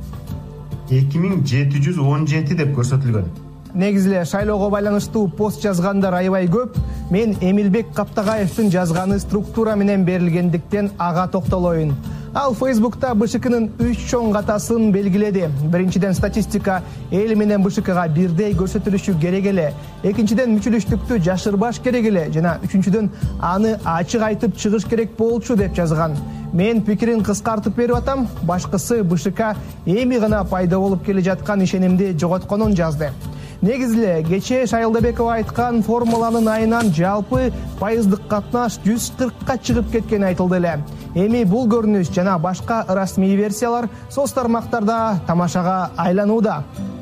2717 деп көрсөтүлгөн. Негизи эле шайлоого байланыштуу пост жазгандар аябай көп. Мен Эмилбек Каптагаевдин жазганы структура менен берилгендиктен ага токтолоюн. Ал Facebook'та БШКнын 3 чоң катасын белгиледи. Биринчиден, статистика эл менен БШКга бирдей көрсөтүлүшү керек эле. Экинчиден, мүчүлүштүктү жашырбаш керек эле. Жана үчүнчүдөн, аны ачык айтып чыгыш керек болчу деп жазган. Мен пикирин кыскартып берип атам. Башкысы БШК эми гана пайда болуп келе жаткан ишенимди жоготконун жазды. Негизи эле кечээ Шайлдабекова айткан формуланын айынан жалпы пайыздык катнаш 140ка чыгып кеткени айтылды эле. Эми бул көрүнүш жана башка расмий версиялар соц тармактарда тамашага айланууда.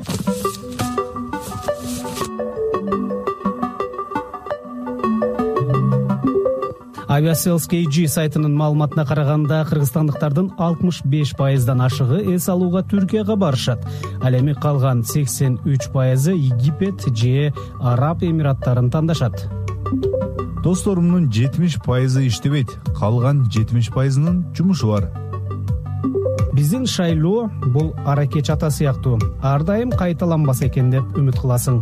Aviasales KG сайтынын маалыматына караганда, кыргызстандыктардын 65%дан ашыгы эс алууга Түркияга барышат. Ал эми калган 83% Египет же Араб Эмираттарын тандашат. Досторумдун 70% иштебейт, калган 70%нын жумушу бар. Биздин шайлоо бул аракеч ата сыяктуу, ар дайым кайталанбас экен деп үмүт кыласың.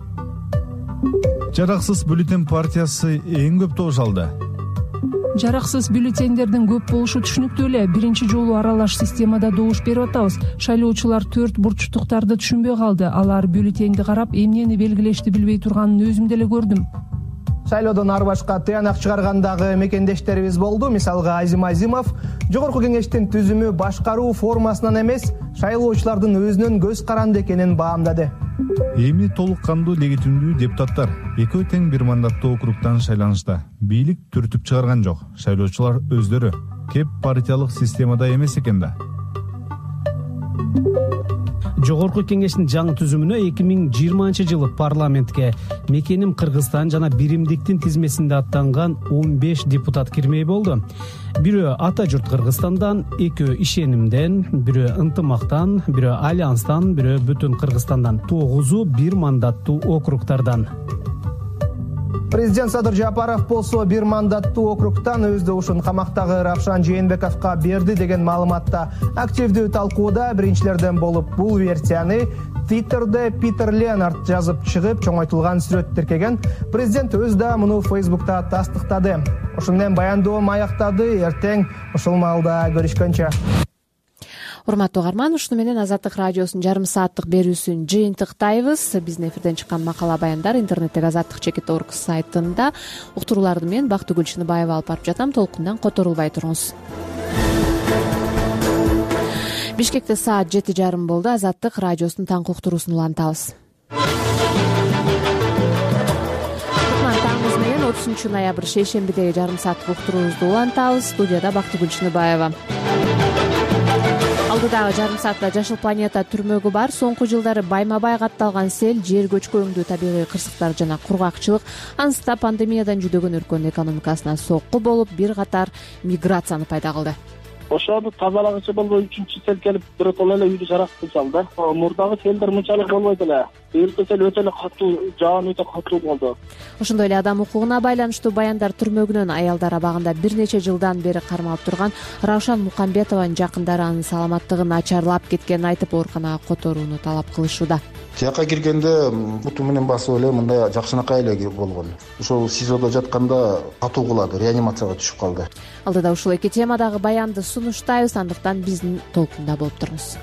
Жараксыз бюллетень партиясы эң көп добуш алды. Жараксыз бюллетендердин көп болушу түшүнүктүү эле. Биринчи жолу аралаш системада добуш берип атабыз. Шайлоочулар 4 бурчтуктарды түшүнбөй калды. Алар бюллетенди карап, эмнени белгилешти билбей турганын өзүм деле көрдүм. Шайлоодон ар башка тыянак чыгаргандагы мекендештерибиз болду. Мисалга Азим Азимов жогорку кеңештин түзүмү башкаруу формасынан эмес, шайлоочулардын өзүнүн көз каранды экенин баамдады. Эми толук кандуу легитимдүү депутаттар экөө тең бир мандаттуу округтан шайланышта. Бийлик түртүп чыгарган жок. Шайлоочулар өздөрү кеп партиялык системада эмес экен да. Жогорку кеңештин жаңы түзүмүнө 2020-жылы парламентке мекеним Кыргызстан жана биримдиктин тизмесинде аттанган 15 депутат кирмей болду. Бирөө ата журт Кыргызстандан, экөө ишенимден, бирөө ынтымактан, бирөө альянстан, бирөө бүтүн Кыргызстандан, 9-у бир мандаттуу округтардан. Президент Садыр Жапаров болсо бир мандаттуу округтан өз добушун камактагы Равшан Жээнбековго берди деген маалыматта активдүү талкууда биринчилерден болуп, бул версияны Twitter'de Питер Ленард жазып чыгып, чоңойтулган сүрөт тиркеген. Президент өз да муну Facebook'та тастыктады. Ошол менен баяндоом аяктады. Эртең ошол маалда көрүшкөнчө. Урматтуу угарман, ушуну менен Азаттык радиосунун жарым сааттык берүүсүн жыйынтыктайбыз. Биздин эфирден чыккан макала баяндар интернеттеги azattik.org сайтында. Уктурууларды мен Бактыгүл Чыныбаева алып барып жатам. Толкундан которулбай туруңуз. Бишкекте саат 7:30 болду. Азаттык радиосунун таңкы уктуруусун улантабыз. Таңыбыз менен 30 ноябрь шейшембидеги жарым сааттык уктуруубузду улантабыз. Студияда Бактыгүл Чыныбаева. Алдыдагы жарым саатта Жашыл планета түрмөгү бар. Соңку жылдары байма-бай катталган сел, жер көчкү, табигый кырсыктар жана кургакчылык ансыта пандемиядан жүдөгөн өлкөнүн экономикасына сокку болуп, бир катар миграцияны пайда кылды. Ошону тазалагычы болбой үчүнчү сел келип биротоло эле үйдү жаратып салды. Мурдагы селдер мынчалык болбойт эле. Быйылкы сел өтө эле катуу, жаан өтө катуу болду. Ошондой эле адам укугуна байланыштуу баяндар түрмөгүнөн аялдар абагында бир нече жылдан бери кармалып турган Раушан Мукамбетованын жакындары анын саламаттыгын начарлап кеткенин айтып, ооруканага которууну талап кылышууда. Тияка киргенде буту менен басып эле мындай жакшынакай эле болгон. Ошол СИЗОдо жатканда катуу кулады, реанимацияга түшүп калды. Алдыда ушул эки темадагы баянды сунуштайбыз, андыктан биздин толкунда болуп туруңуз.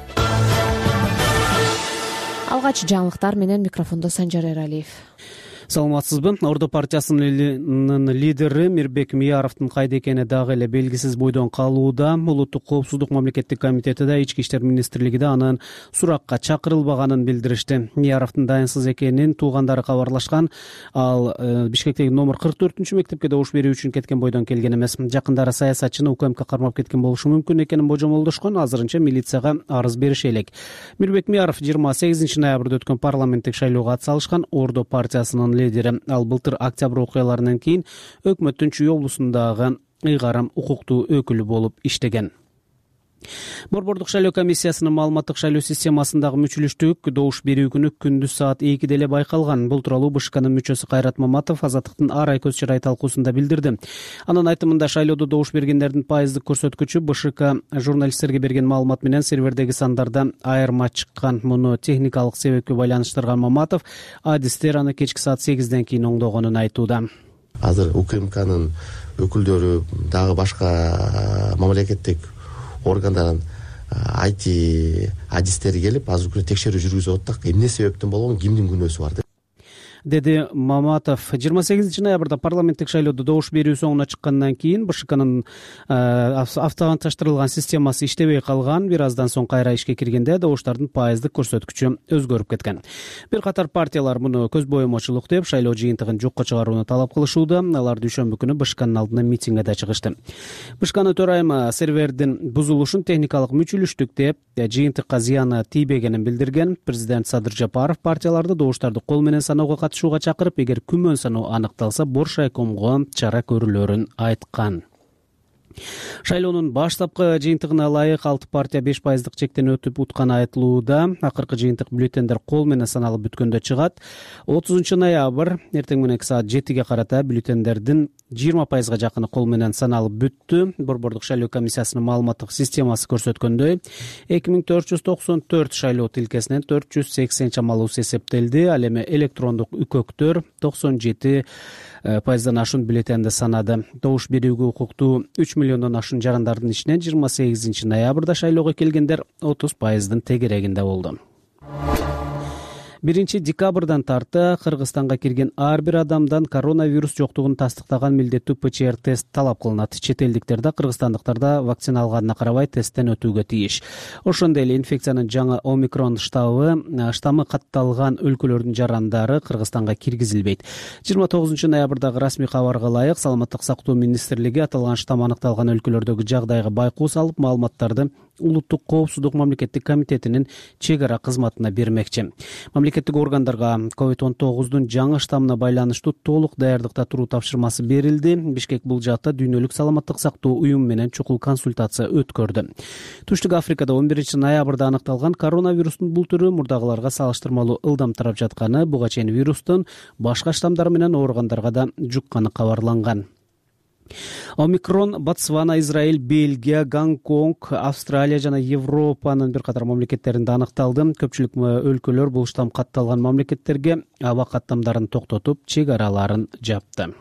Алгач жаңылыктар менен микрофондо Санжар Эралиев. Саламатсызбы? Ордо партиясынын лидери Мирбек Мияровдун кайда экени дагы эле белгисиз бойдон калууда. Улуттук коопсуздук мамлекеттик комитети да, Ички иштер министрлиги да анын суракка чакырылбаганын билдиришти. Мияровдун дайынсыз экенин туугандары кабарлашкан. Ал Бишкектеги номер 44 мектепке добуш берүү үчүн кеткен бойдон келген эмес. Жакындары саясатчыны УКМК кармап кеткен болушу мүмкүн экенин божомолдошкон. Азырынча милицияга арыз бериши элек. Мирбек Мияров 28 ноябрда өткөн парламенттик шайлоого ат салышкан. Ордо партиясынын лидери. Ал былтыр октябрь окуяларынан кийин өкмөттүн Чүй облусундагы ыйгарым укуктуу өкүлү болуп иштеген. Борбордук шайлоо комиссиясынын маалыматтык шайлоо системасындагы мүчүлүштүк добуш берүү күнү күндүз саат 2:de эле байкалган. Бул тууралуу БШКнын мүчөсү Кайрат Маматов Азаттыктын ар ай көз чырай талкуусунда билдирди. Анын айтымында шайлоодо добуш бергендердин пайыздык көрсөткүчү БШК журналисттерге берген маалымат менен сервердеги сандарда айырма чыккан. Муну техникалык себепке байланыштырган Маматов адистер аны кечки саат 8ден кийин оңдогонун айтууда. Азыр УКМКнын өкүлдөрү дагы башка мамлекеттик органдардын IT адистери келип азыр күнү текшерүү жүргүзүп атат. Эмне себептен болгон, кимдин күнөөсү бар деди Маматов. 28 ноябрда парламенттик шайлоодо добуш берүү соңуна чыккандан кийин БШКнын автоматташтырылган системасы иштебей калган. Бир аздан соң кайра ишке киргенде добуштардын пайыздык көрсөткүчү өзгөрүп кеткен. Бир катар партиялар муну көз боемочулук деп шайлоо жыйынтыгын жокко чыгарууну талап кылышууда. Алар дүйшөмбү күнү БШКнын алдына митингге чыгышты. БШКнын төрайымы сервердин бузулушун техникалык мүчүлүштүк деп, жыйынтыкка зыяны тийбегенин билдирген. Президент Садыр Жапаров партияларды добуштарды кол менен саноого катышууга чакырып, эгер күмөн саноо аныкталса Боршайкомго чара көрүлөрүн айткан. Шайлоонун баштапкы жыйынтыгына ылайык 6 партия 5% чектен өтүп утканы айтылууда. Акыркы жыйынтык бюллетендер кол менен саналып бүткөндө чыгат. 30 ноябрь эртең мененки саат 7ге карата бюллетендердин 20%га жакыны кол менен саналып бүттү. Борбордук шайлоо комиссиясынын маалыматтык системасы көрсөткөндөй 2494 шайлоо тилкесинен 480 чамалуусу эсептелди. Ал эми электрондук үкөктөр 97%дан ашуун бюллетенди санады. Добуш берүүгө укуктуу 3 миллиондон ашуун жарандардын ичинен 28 ноябрда шайлоого келгендер 30%дын тегерегинде болду. 1 декабрдан тарты Кыргызстанга кирген ар бир адамдан коронавирус жоктугун тастыктаган милдеттүү ПЦР тест талап кылынат. Чет элдиктер да кыргызстандыктар да вакцина алганына карабай тесттен өтүүгө тийиш. Ошондой эле инфекциянын жаңы омикрон штаммы катталган өлкөлөрдүн жарандары Кыргызстанга киргизилбейт. 29 ноябрдагы расмий кабарга ылайык Саламаттык сактоо министрлиги аталган штамм аныкталган өлкөлөрдөгү жагдайга байкоо салып, маалыматтарды Улуттук коопсуздук мамлекеттик комитетинин чек ара кызматына бермекчи. Мамлекеттик органдарга COVID-19 жаңы штаммына байланыштуу толук даярдыкта туруу тапшырмасы берилди. Бишкек бул жаатта дүйнөлүк саламаттык сактоо уюму менен чукул консультация өткөрдү. Түштүк Африкада 11 ноябрда аныкталган коронавирустун бул түрү мурдагыларга салыштырмалуу ылдам тарап жатканы, буга чейин вирустун башка штамдары менен ооругандарга да жукканы кабарланган. Омикрон Ботсвана, Израиль, Бельгия, Гонконг, Австралия жана Европанын бир катар мамлекеттеринде аныкталды. Көпчүлүк өлкөлөр бул штамм катталган мамлекеттерге аба каттамдарын токтотуп, чек араларын жапты.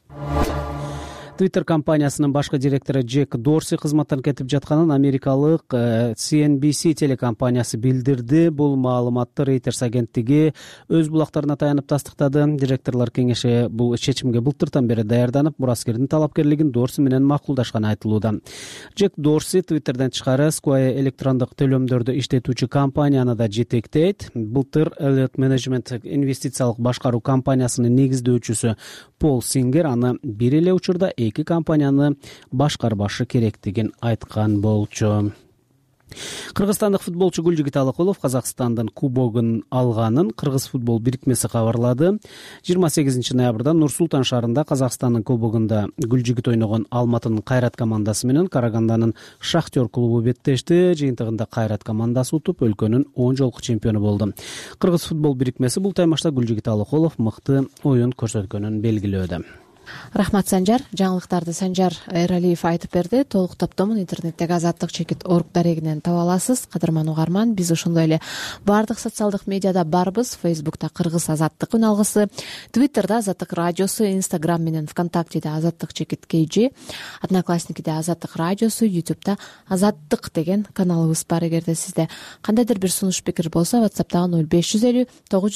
Twitter компаниясынын башкы директору Джек Дорси кызматтан кетип жатканын америкалык CNBC телекомпаниясы билдирди. Бул маалыматты Reuters агенттиги өз булактарына таянып тастыктады. Директорлор кеңеши бул чечимге былтыртан бери даярданып, мураскердин талапкерлигин Дорси менен макулдашканы айтылууда. Джек Дорси Twitter'дан тышкары Square электрондук төлөмдөрдү иштетүүчү компанияны да жетектейт. Былтыр Elliott Management инвестициялык башкаруу компаниясынын негиздөөчүсү Пол Сингер аны бир эле учурда эки компанияны башкарбашы керектигин айткан болчу. Кыргызстандык футболчу Гүлжигит Алыкулов Казакстандын кубогун алганын Кыргыз футбол бирикмеси кабарлады. 28 ноябрда Нур-Султан шаарында Казакстандын кубогунда Гүлжигит ойногон Алматынын Кайрат командасы менен Караганданын Шахтер клубу беттешти. Жыйынтыгында Кайрат командасы утуп, өлкөнүн 10 жолку чемпиону болду. Кыргыз футбол бирикмеси бул таймашта Гүлжигит Алыкулов мыкты оюн көрсөткөнүн белгилөөдө. Рахмат, Санжар. Жаңылыктарды Санжар Эралиев айтып берди. Толук топтомун интернеттеги azattik.org дарегинен таба аласыз. Кадырман угарман, биз ошондой эле баардык социалдык медиада барбыз. Фейсбукта Кыргыз Азаттык үналгысы, Твиттерда Азаттык радиосу, Инстаграм менен ВКонтактеде azattik.kg, Одноклассникиде Азаттык радиосу, Ютубта Азаттык деген каналыбыз бар. Эгерде сизде кандайдыр бир сунуш пикир болсо, WhatsApp'тагы 0550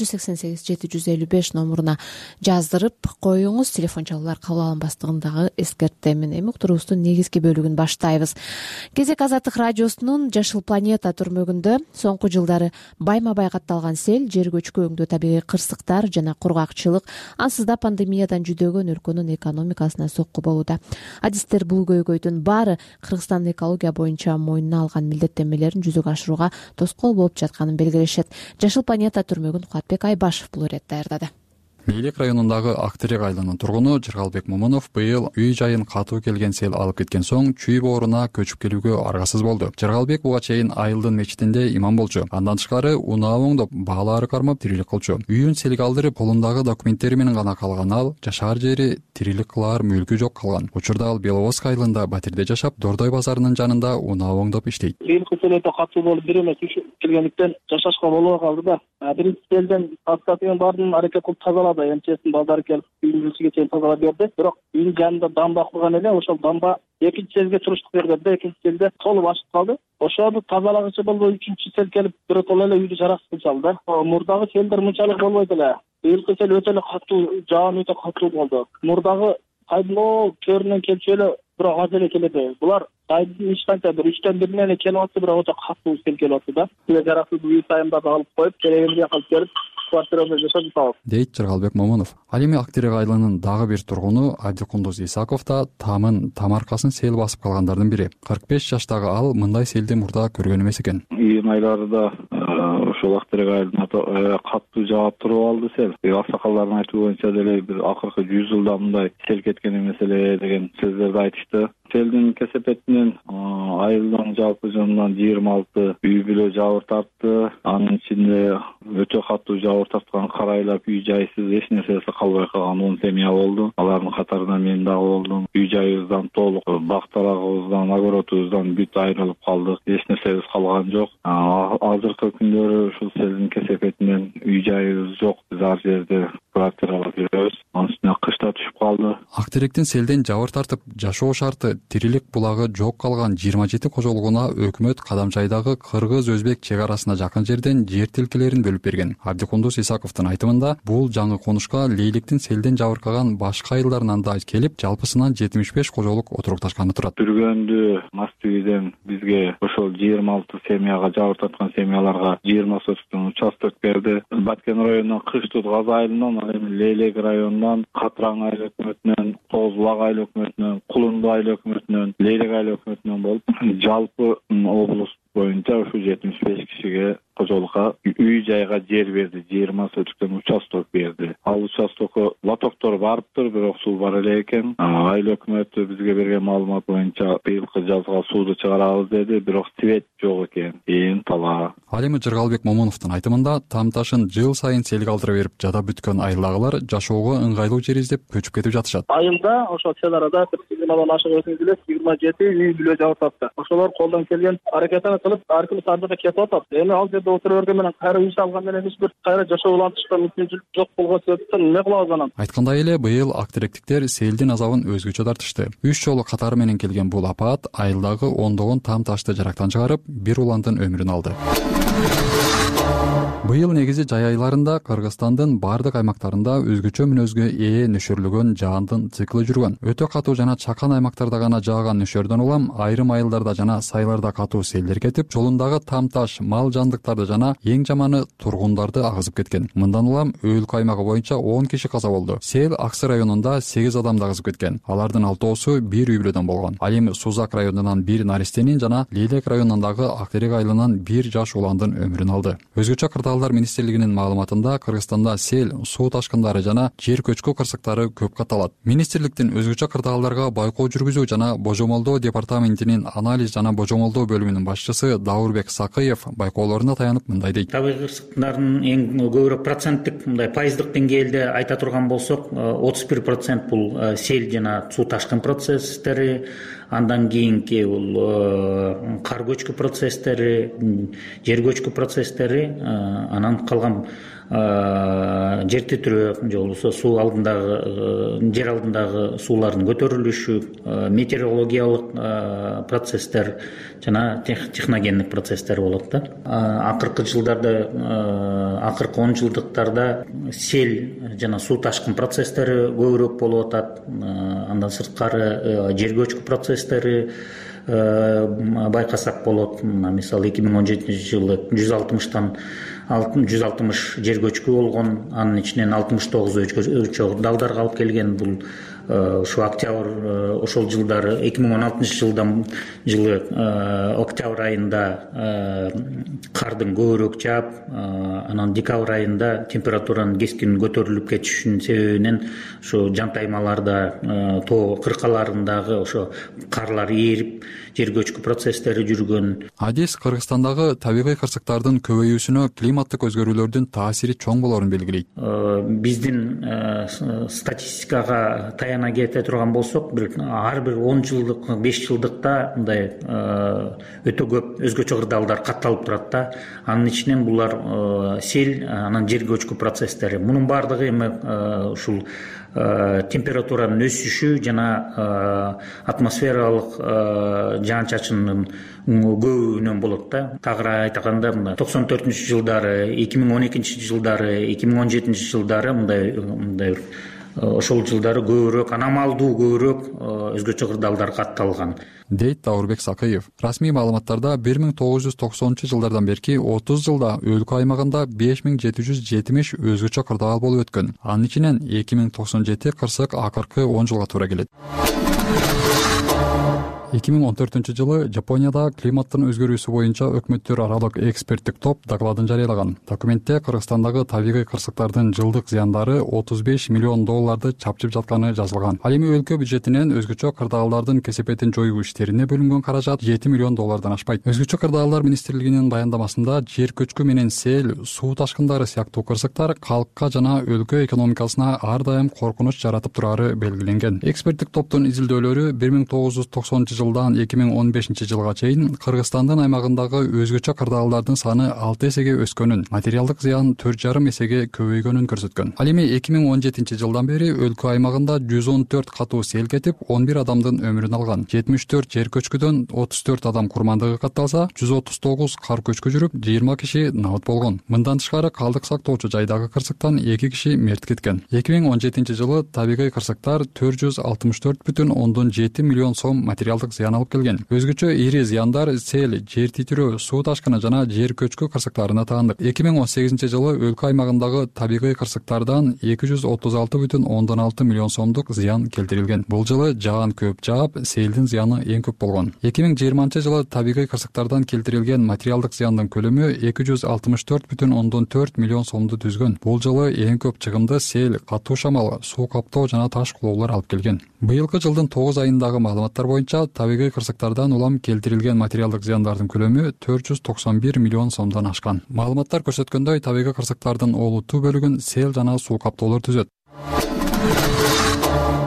988 755 номуруна жаздырып коюңуз. Телефон кабыл алынбастыгындагы эскертемин. Эми уктуруубуздун негизги бөлүгүн баштайбыз. Кезек Азаттык радиосунун Жашыл планета түрмөгүндө соңку жылдары байма-бай катталган сел, жер көчкү, табигый кырсыктар жана кургакчылык ансыз да пандемиядан жүдөгөн өлкөнүн экономикасына сокку болууда. Адистер бул көйгөйдүн баары Кыргызстандын экология боюнча мойнуна алган милдеттенмелерин жүзөгө ашырууга тоскоол болуп жатканын белгилешет. Жашыл планета түрмөгүн Кубатбек Айбашев бул ирет даярдады. Мейлек районундагы Актерек айылынын тургуну Жыргалбек Момунов быйыл үй жайын катуу келген сел алып кеткен соң чүй бооруна көчүп келүүгө аргасыз болду. Жыргалбек буга чейин айылдын мечитинде имам болчу. Андан тышкары унаа оңдоп, баалары кармап тирилик кылчу. Үйүн селге алдырып, колундагы документтери менен гана калган ал, жашаар жери тирилик кылаар мүлкү жок калган. Учурда ал Беловоз айылында батирде жашап, Дордой базарынын жанында унаа оңдоп иштейт. Быйылкы селде катуу болуп бир эмес келгендиктен жашашка болбой калды да. Биринчи селден асфальтын баарын аракет кылып тазалады. Эмчесин балдары келип үйүнүн чейин тазалап берди. Бирок үйүнүн жанында дамба курган эле, ошол дамба экинчи селге туруштук бергенде экинчи селде толуп ашып калды. Ошону тазалагычы болбой үчүнчү сел келип биротоло эле үйдү жараксыз кылып салды. Мурдагы селдер мынчалык болбойт эле. Быйылкы сел өтө эле катуу, жаан өтө катуу болду. Мурдагы кайдылоо көрүнөн келчү эле бирок аз эле келет. Булар айдын эч канча бир 3-1 эле келип атты, бирок өтө катуу сел келип атты да. Силер жараксыз үй сайымдарды алып коюп, керегинде калып келип квартирамызда жашап жатабыз, дейт Жыргалбек Момунов. Ал эми Актерек айылынын дагы бир тургуну Абдикундуз Исаков да тамаркасын сел басып калгандардын бири. 45 жаштагы ал мындай селди мурда көргөн эмес экен. Июнь айларында ошол Актерек айылында катуу жаап туруп алды сел. Аксакалдардын айтуу боюнча деле бир акыркы 100 жылда мындай сел кеткен эмес эле деген сөздөрдү айтышты. Селдин кесепетинен айылдын жалпы жонунан 26 үй бүлө жабыр тартты. Анын ичинде өтө катуу жабыр тарткан, карайлап үй жайсыз, эч нерсеси калбай калган 10 семья болду. Алардын катарында мен дагы болдум. Үй жайыбыздан толук, бактарагыбыздан, огородубуздан бүт айрылып калдык. Эч нерсебиз калган жок. Азыркы күндөрү ушул селдин кесепетинен үй жайыбыз жок. Биз ар жерде квартиралап жүрөбүз. Анын үстүнө кышта түшүп калды. Актеректин селден жабыр тартып жашоо шарты, тирилик булагы жок калган 27 кожолугуна өкмөт Кадамчайдагы кыргыз-өзбек чек арасына жакын жерден жер тилкелерин бөлүп берген. Абдикундуз Исаковдун айтымында, бул жаңы конушка Лейликтин селден жабыркаган башка айылдарынан да келип, жалпысынан 75 кожолук отурукташканы турат. Түргөндү, Мастүгүдөн бизге ошол 26 семьяга жабыр тарткан семьяларга 20 сотуктун участок берди. Баткен районунан Кыштут Газ айылынан, ал эми Лейлек районунан, Катраң айыл өкмөтүнөн, Козулак айыл өкмөтүнөн, Кулунду айыл өкмөтүнөн, Лейлек айыл өкмөтүнөн болуп, жалпы облус боюнча ушу 75 кишиге кожолукка үй жайга жер берди, 20 сотуктан участок берди. Ал участокко лотоктор барыптыр, бирок суу бар эле экен. Айыл өкмөтү бизге берген маалымат боюнча быйылкы жазга сууду чыгарабыз деди, бирок свет жок экен. Тала. Ал эми Жыргалбек Момуновдун айтымында, Тамташын жыл сайын селге алдыра берип жада бүткөн айылдагылар жашоого ыңгайлуу жер издеп көчүп кетип жатышат. Айылда ошол сел арада 20 ашык өзүңүз билесиз, 27 үй бүлө жабып атат. Ошолор колдон келген аракетин кылып ар ким сардыкка кетип атат. Эми ал жерде отуруп өргөн менен кайра үй салган менен эч бир кайра жашоо улантышка мүмкүнчүлүк жок болгон себептен эмне кылабыз анан? Айткандай эле быйыл актеректиктер селдин азабын өзгөчө тартышты. 3 жолу катары менен келген бул апат айылдагы ондогон там ташты жарактан чыгарып, бир уландын өмүрүн алды. Быйыл негизи жай айларында Кыргызстандын бардык аймактарында өзгөчө мүнөзгө ээ нөшөрлөгөн жаандын циклы жүргөн. Өтө катуу жана чакан аймактарда гана жааган нөшөрдөн улам айрым айылдарда жана сайларда катуу селдер кетип, жолундагы там таш, мал жандыктарды жана эң жаманы тургундарды агызып кеткен. Мындан улам өлкө аймагы боюнча 10 киши каза болду. Сел Аксы районунда 8 адамды агызып кеткен. Алардын 6-оосу бир үй бүлөдөн болгон. Ал эми Сузак районунан бир наристенин жана Лелек районундагы Актерек айылынан бир жаш уландын өмүрүн алды. Өзгөчө Кырдаалдар министрлигинин маалыматында Кыргызстанда сел, суу ташкындары жана жер көчкү кырсыктары көп катталат. Министрликтин өзгөчө кырдаалдарга байкоо жүргүзүү жана божомолдоо департаментинин анализ жана божомолдоо бөлүмүнүн башчысы Даурбек Сакыев байкоолоруна таянып мындай дейт. Табигый кырсыктардын эң көбүрөөк проценттик мындай пайыздык деңгээлде айта турган болсок, 31% бул сел жана суу ташкын процесстери, андан кийинки бул кар көчкү процесстери, жер көчкү процесстери, анан калган жер титирөө же болбосо суу алдындагы жер алдындагы суулардын көтөрүлүшү, метеорологиялык процесстер жана техногендик процесстер болот да. Акыркы жылдарда, акыркы 10 жылдыктарда сел жана суу ташкын процесстери көбүрөөк болуп атат. Андан сырткары жер көчкү процесстери байкасак болот. Мисалы 2017 жылы 160 жер көчкү болгон, анын ичинен 69 өзгөчө кырдаалдарга алып келген. Бул ушу октябрь ошол жылдары 2016 жылы октябрь айында кардын көбүрөөк жаап, анан декабрь айында температуранын кескин көтөрүлүп кетишинин себебинен ошо жантаймаларда, тоо кыркаларындагы ошо карлар ээрип, жер көчкү процесстери жүргөн. Адис Кыргызстандагы табигый кырсыктардын көбөйүүсүнө климаттык өзгөрүүлөрдүн таасири чоң болорун белгилейт. Биздин статистикага таяна кете турган болсок, ар бир 10 жылдык, 5 жылдыкта мындай өтө көп өзгөчө кырдаалдар катталып турат да. Анын ичинен булар сел, анан жер көчкү процесстери. Мунун баардыгы эми ушул температуранын өсүшү жана атмосфералык жаан-чачындын көбүнөн болот да. Тагыраак айтканда 94-жылдары, 2012-жылдары, 2017-жылдары мындай ошол жылдары көбүрөөк аномалдуу, көбүрөөк өзгөчө кырдаалдар катталган, дейт Даурбек Сакыев. Расмий маалыматтарда 1990-жылдардан берки 30 жылда өлкө аймагында 5770 өзгөчө кырдаал болуп өткөн. Анын ичинен 2097 кырсык акыркы 10 жылга туура келет. 2014-жылы Жапонияда климаттын өзгөрүүсү боюнча өкмөттөр аралык эксперттик топ докладын жарыялаган. Документте Кыргызстандагы табигый кырсыктардын жылдык зыяндары $35 миллион чапчып жатканы жазылган. Ал эми өлкө бюджетинен өзгөчө кырдаалдардын кесепетин жоюу иштерине бөлүнгөн каражат $7 миллион ашпайт. Өзгөчө кырдаалдар министрлигинин баяндамасында жер көчкү менен сел, суу ташкындары сыяктуу кырсыктар калкка жана өлкө экономикасына ар дайым коркунуч жаратып турары белгиленген. Эксперттик топтун изилдөөлөрү 1990 жылдан 2015 жылга чейин Кыргызстандын аймагындагы өзгөчө кырдаалдардын саны 6 эсеге өскөнүн, материалдык зыян 4,5 эсеге көбөйгөнүн көрсөткөн. Ал эми 2017 жылдан бери өлкө аймагында 114 катуу сел кетип, 11 адамдын өмүрүн алган. 74 жер көчкүдөн 34 адам курмандыгы катталса, 139 кар көчкү жүрүп, 20 киши набыт болгон. Мындан тышкары калдык сактоочу жайдагы кырсыктан 2 киши мерт кеткен. 2017 жылы табигый кырсыктар 464,7 миллион сом материалдык зыян алып келген. Өзгөчө ири зыяндар сел, жер титирөө, суу ташкыны жана жер көчкү кырсыктарына таандык. 2018 жылы өлкө аймагындагы табигый кырсыктардан 236,6 миллион сомдук зыян келтирилген. Бул жылы жаан көп жаап, селдин зыяны эң көп болгон. 2020 жылы табигый кырсыктардан келтирилген материалдык зыяндын көлөмү 264,4 миллион сомду түзгөн. Бул жылы эң көп чыгымды сел, катуу шамал, суу каптоо жана таш кулоолор алып келген. Быйылкы жылдын 9 айындагы маалыматтар боюнча табигый кырсыктардан улам келтирилген материалдык зыяндардын көлөмү 491 миллион сомдон ашкан. Маалыматтар көрсөткөндөй, табигый кырсыктардын олуттуу бөлүгүн сел жана суу каптоолор түзөт.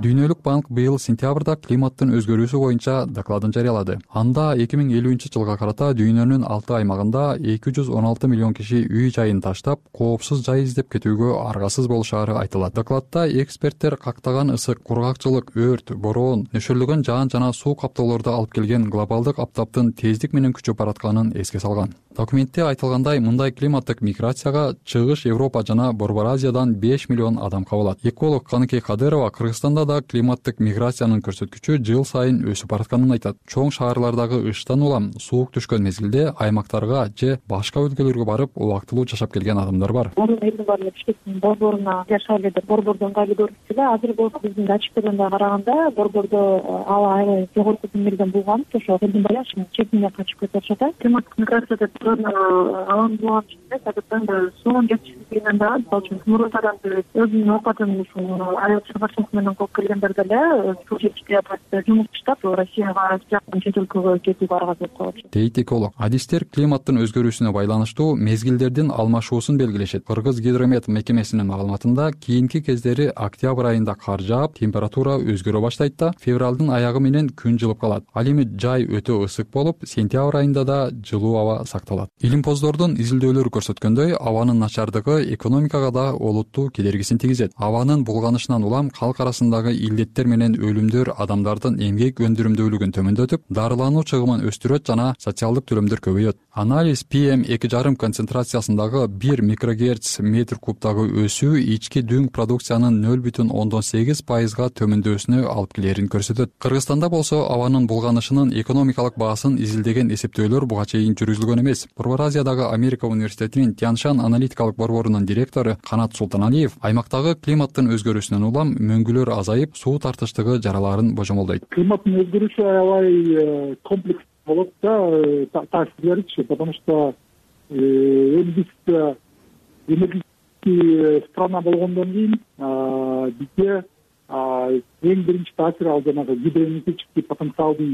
Дүйнөлүк банк быйыл сентябрда климаттын өзгөрүүсү боюнча докладын жарыялады. Анда 2050-жылга карата дүйнөнүн 6 аймагында 216 миллион киши үй жайын таштап, коопсуз жай издеп кетүүгө аргасыз болушары айтылат. Докладта эксперттер кактаган ысык, кургакчылык, өрт, бороон, нөшөрлөгөн жаан жана суу каптоолорду алып келген глобалдык аптаптын тездик менен күчөп баратканын эске салган. Документте айтылгандай, мындай климаттык миграцияга Чыгыш Европа жана Борбор Азиядан 5 миллион адам кабылат. Эколог Каныкей Кадырова Кыргызстанда да климаттык миграциянын көрсөткүчү жыл сайын өсүп баратканын айтат. Чоң шаарлардагы ыштан улам суук түшкөн мезгилде аймактарга же башка өлкөлөргө барып убактылуу жашап келген адамдар бар. Элдин баары Бишкектин борборуна жашап эле борбордо ыңгайлуу көрүнүп эле. Азыр болсо биздин датчиктерден караганда борбордо аба аябай жогорку деңгээлден болгон. Ошо элдин баары чекине качып кетип атышат. Климаттык миграция деп алам болгон эмес, адатта суунун жетишсиздигинен да, ал үчүн мурунтадан өзүнүн оокатын ушул айыл чарбачылык менен кылып келгендер деле суу жетишпей атат, жумуш таштап Россияга, жакын чет өлкөгө кетүүгө аргасыз болуп атышат, дейт эколог. Адистер климаттын өзгөрүүсүнө байланыштуу мезгилдердин алмашуусун белгилешет. Кыргыз гидромет мекемесинин маалыматында кийинки кездери октябрь айында кар жаап, температура өзгөрө баштайт да, февралдын аягы менен күн жылып калат. Ал эми жай өтө ысык болуп, сентябрь айында да жылуу аба сакталат. Илимпоздордун изилдөөлөрү көрсөткөндөй, абанын начардыгы экономикага да олуттуу кедергисин тийгизет. Абанын булганышынан улам калк арасындагы илдеттер менен өлүмдөр адамдардын эмгек өндүрүмдүүлүгүн төмөндөтүп, дарылануу чыгымын өстүрөт жана социалдык төлөмдөр көбөйөт. Анализ PM2,5 концентрациясындагы 1 микрогерц метр кубтагы өсүү ички дүң продукциянын 0,8%га төмөндөсүнө алып келерин көрсөтөт. Кыргызстанда болсо абанын булганышынын экономикалык баасын изилдеген эсептөөлөр буга чейин жүргүзүлгөн эмес. Борбор Азиядагы Америка университетинин Тяншан аналитикалык борборунун директору Канат Султаналиев аймактагы климаттын өзгөрүүсүнөн улам мөңгүлөр азайып, суу тартыштыгы жараларын божомолдойт. Климаттын өзгөрүүсү аябай комплекс болот да, таасирлеричи, потому что биз энергетический страна болгондон кийин бизде эң биринчи таасир ал жанагы гидроэнергетический потенциалдын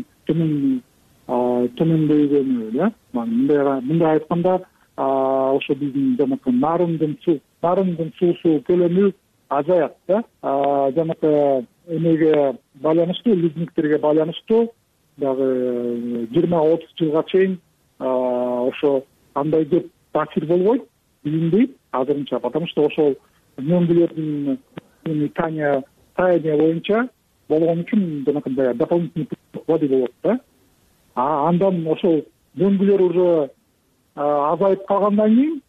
төмөндөйгөнү, мындай айтканда, ошо биздин жанакы нарындын суусу көлөмү азаят да, жанакы эмеге байланыштуу, лизнингтерге байланыштуу дагы 20-30 жылга чейин ошо андай көп таасир болбойт, билинбейт азырынча, потому что ошол мөңгүлөрдүн таяние боюнча болгон үчүн жанакындай дополнительный воды болот да. Андан ошол мөңгүлөр уже азайып калгандан кийин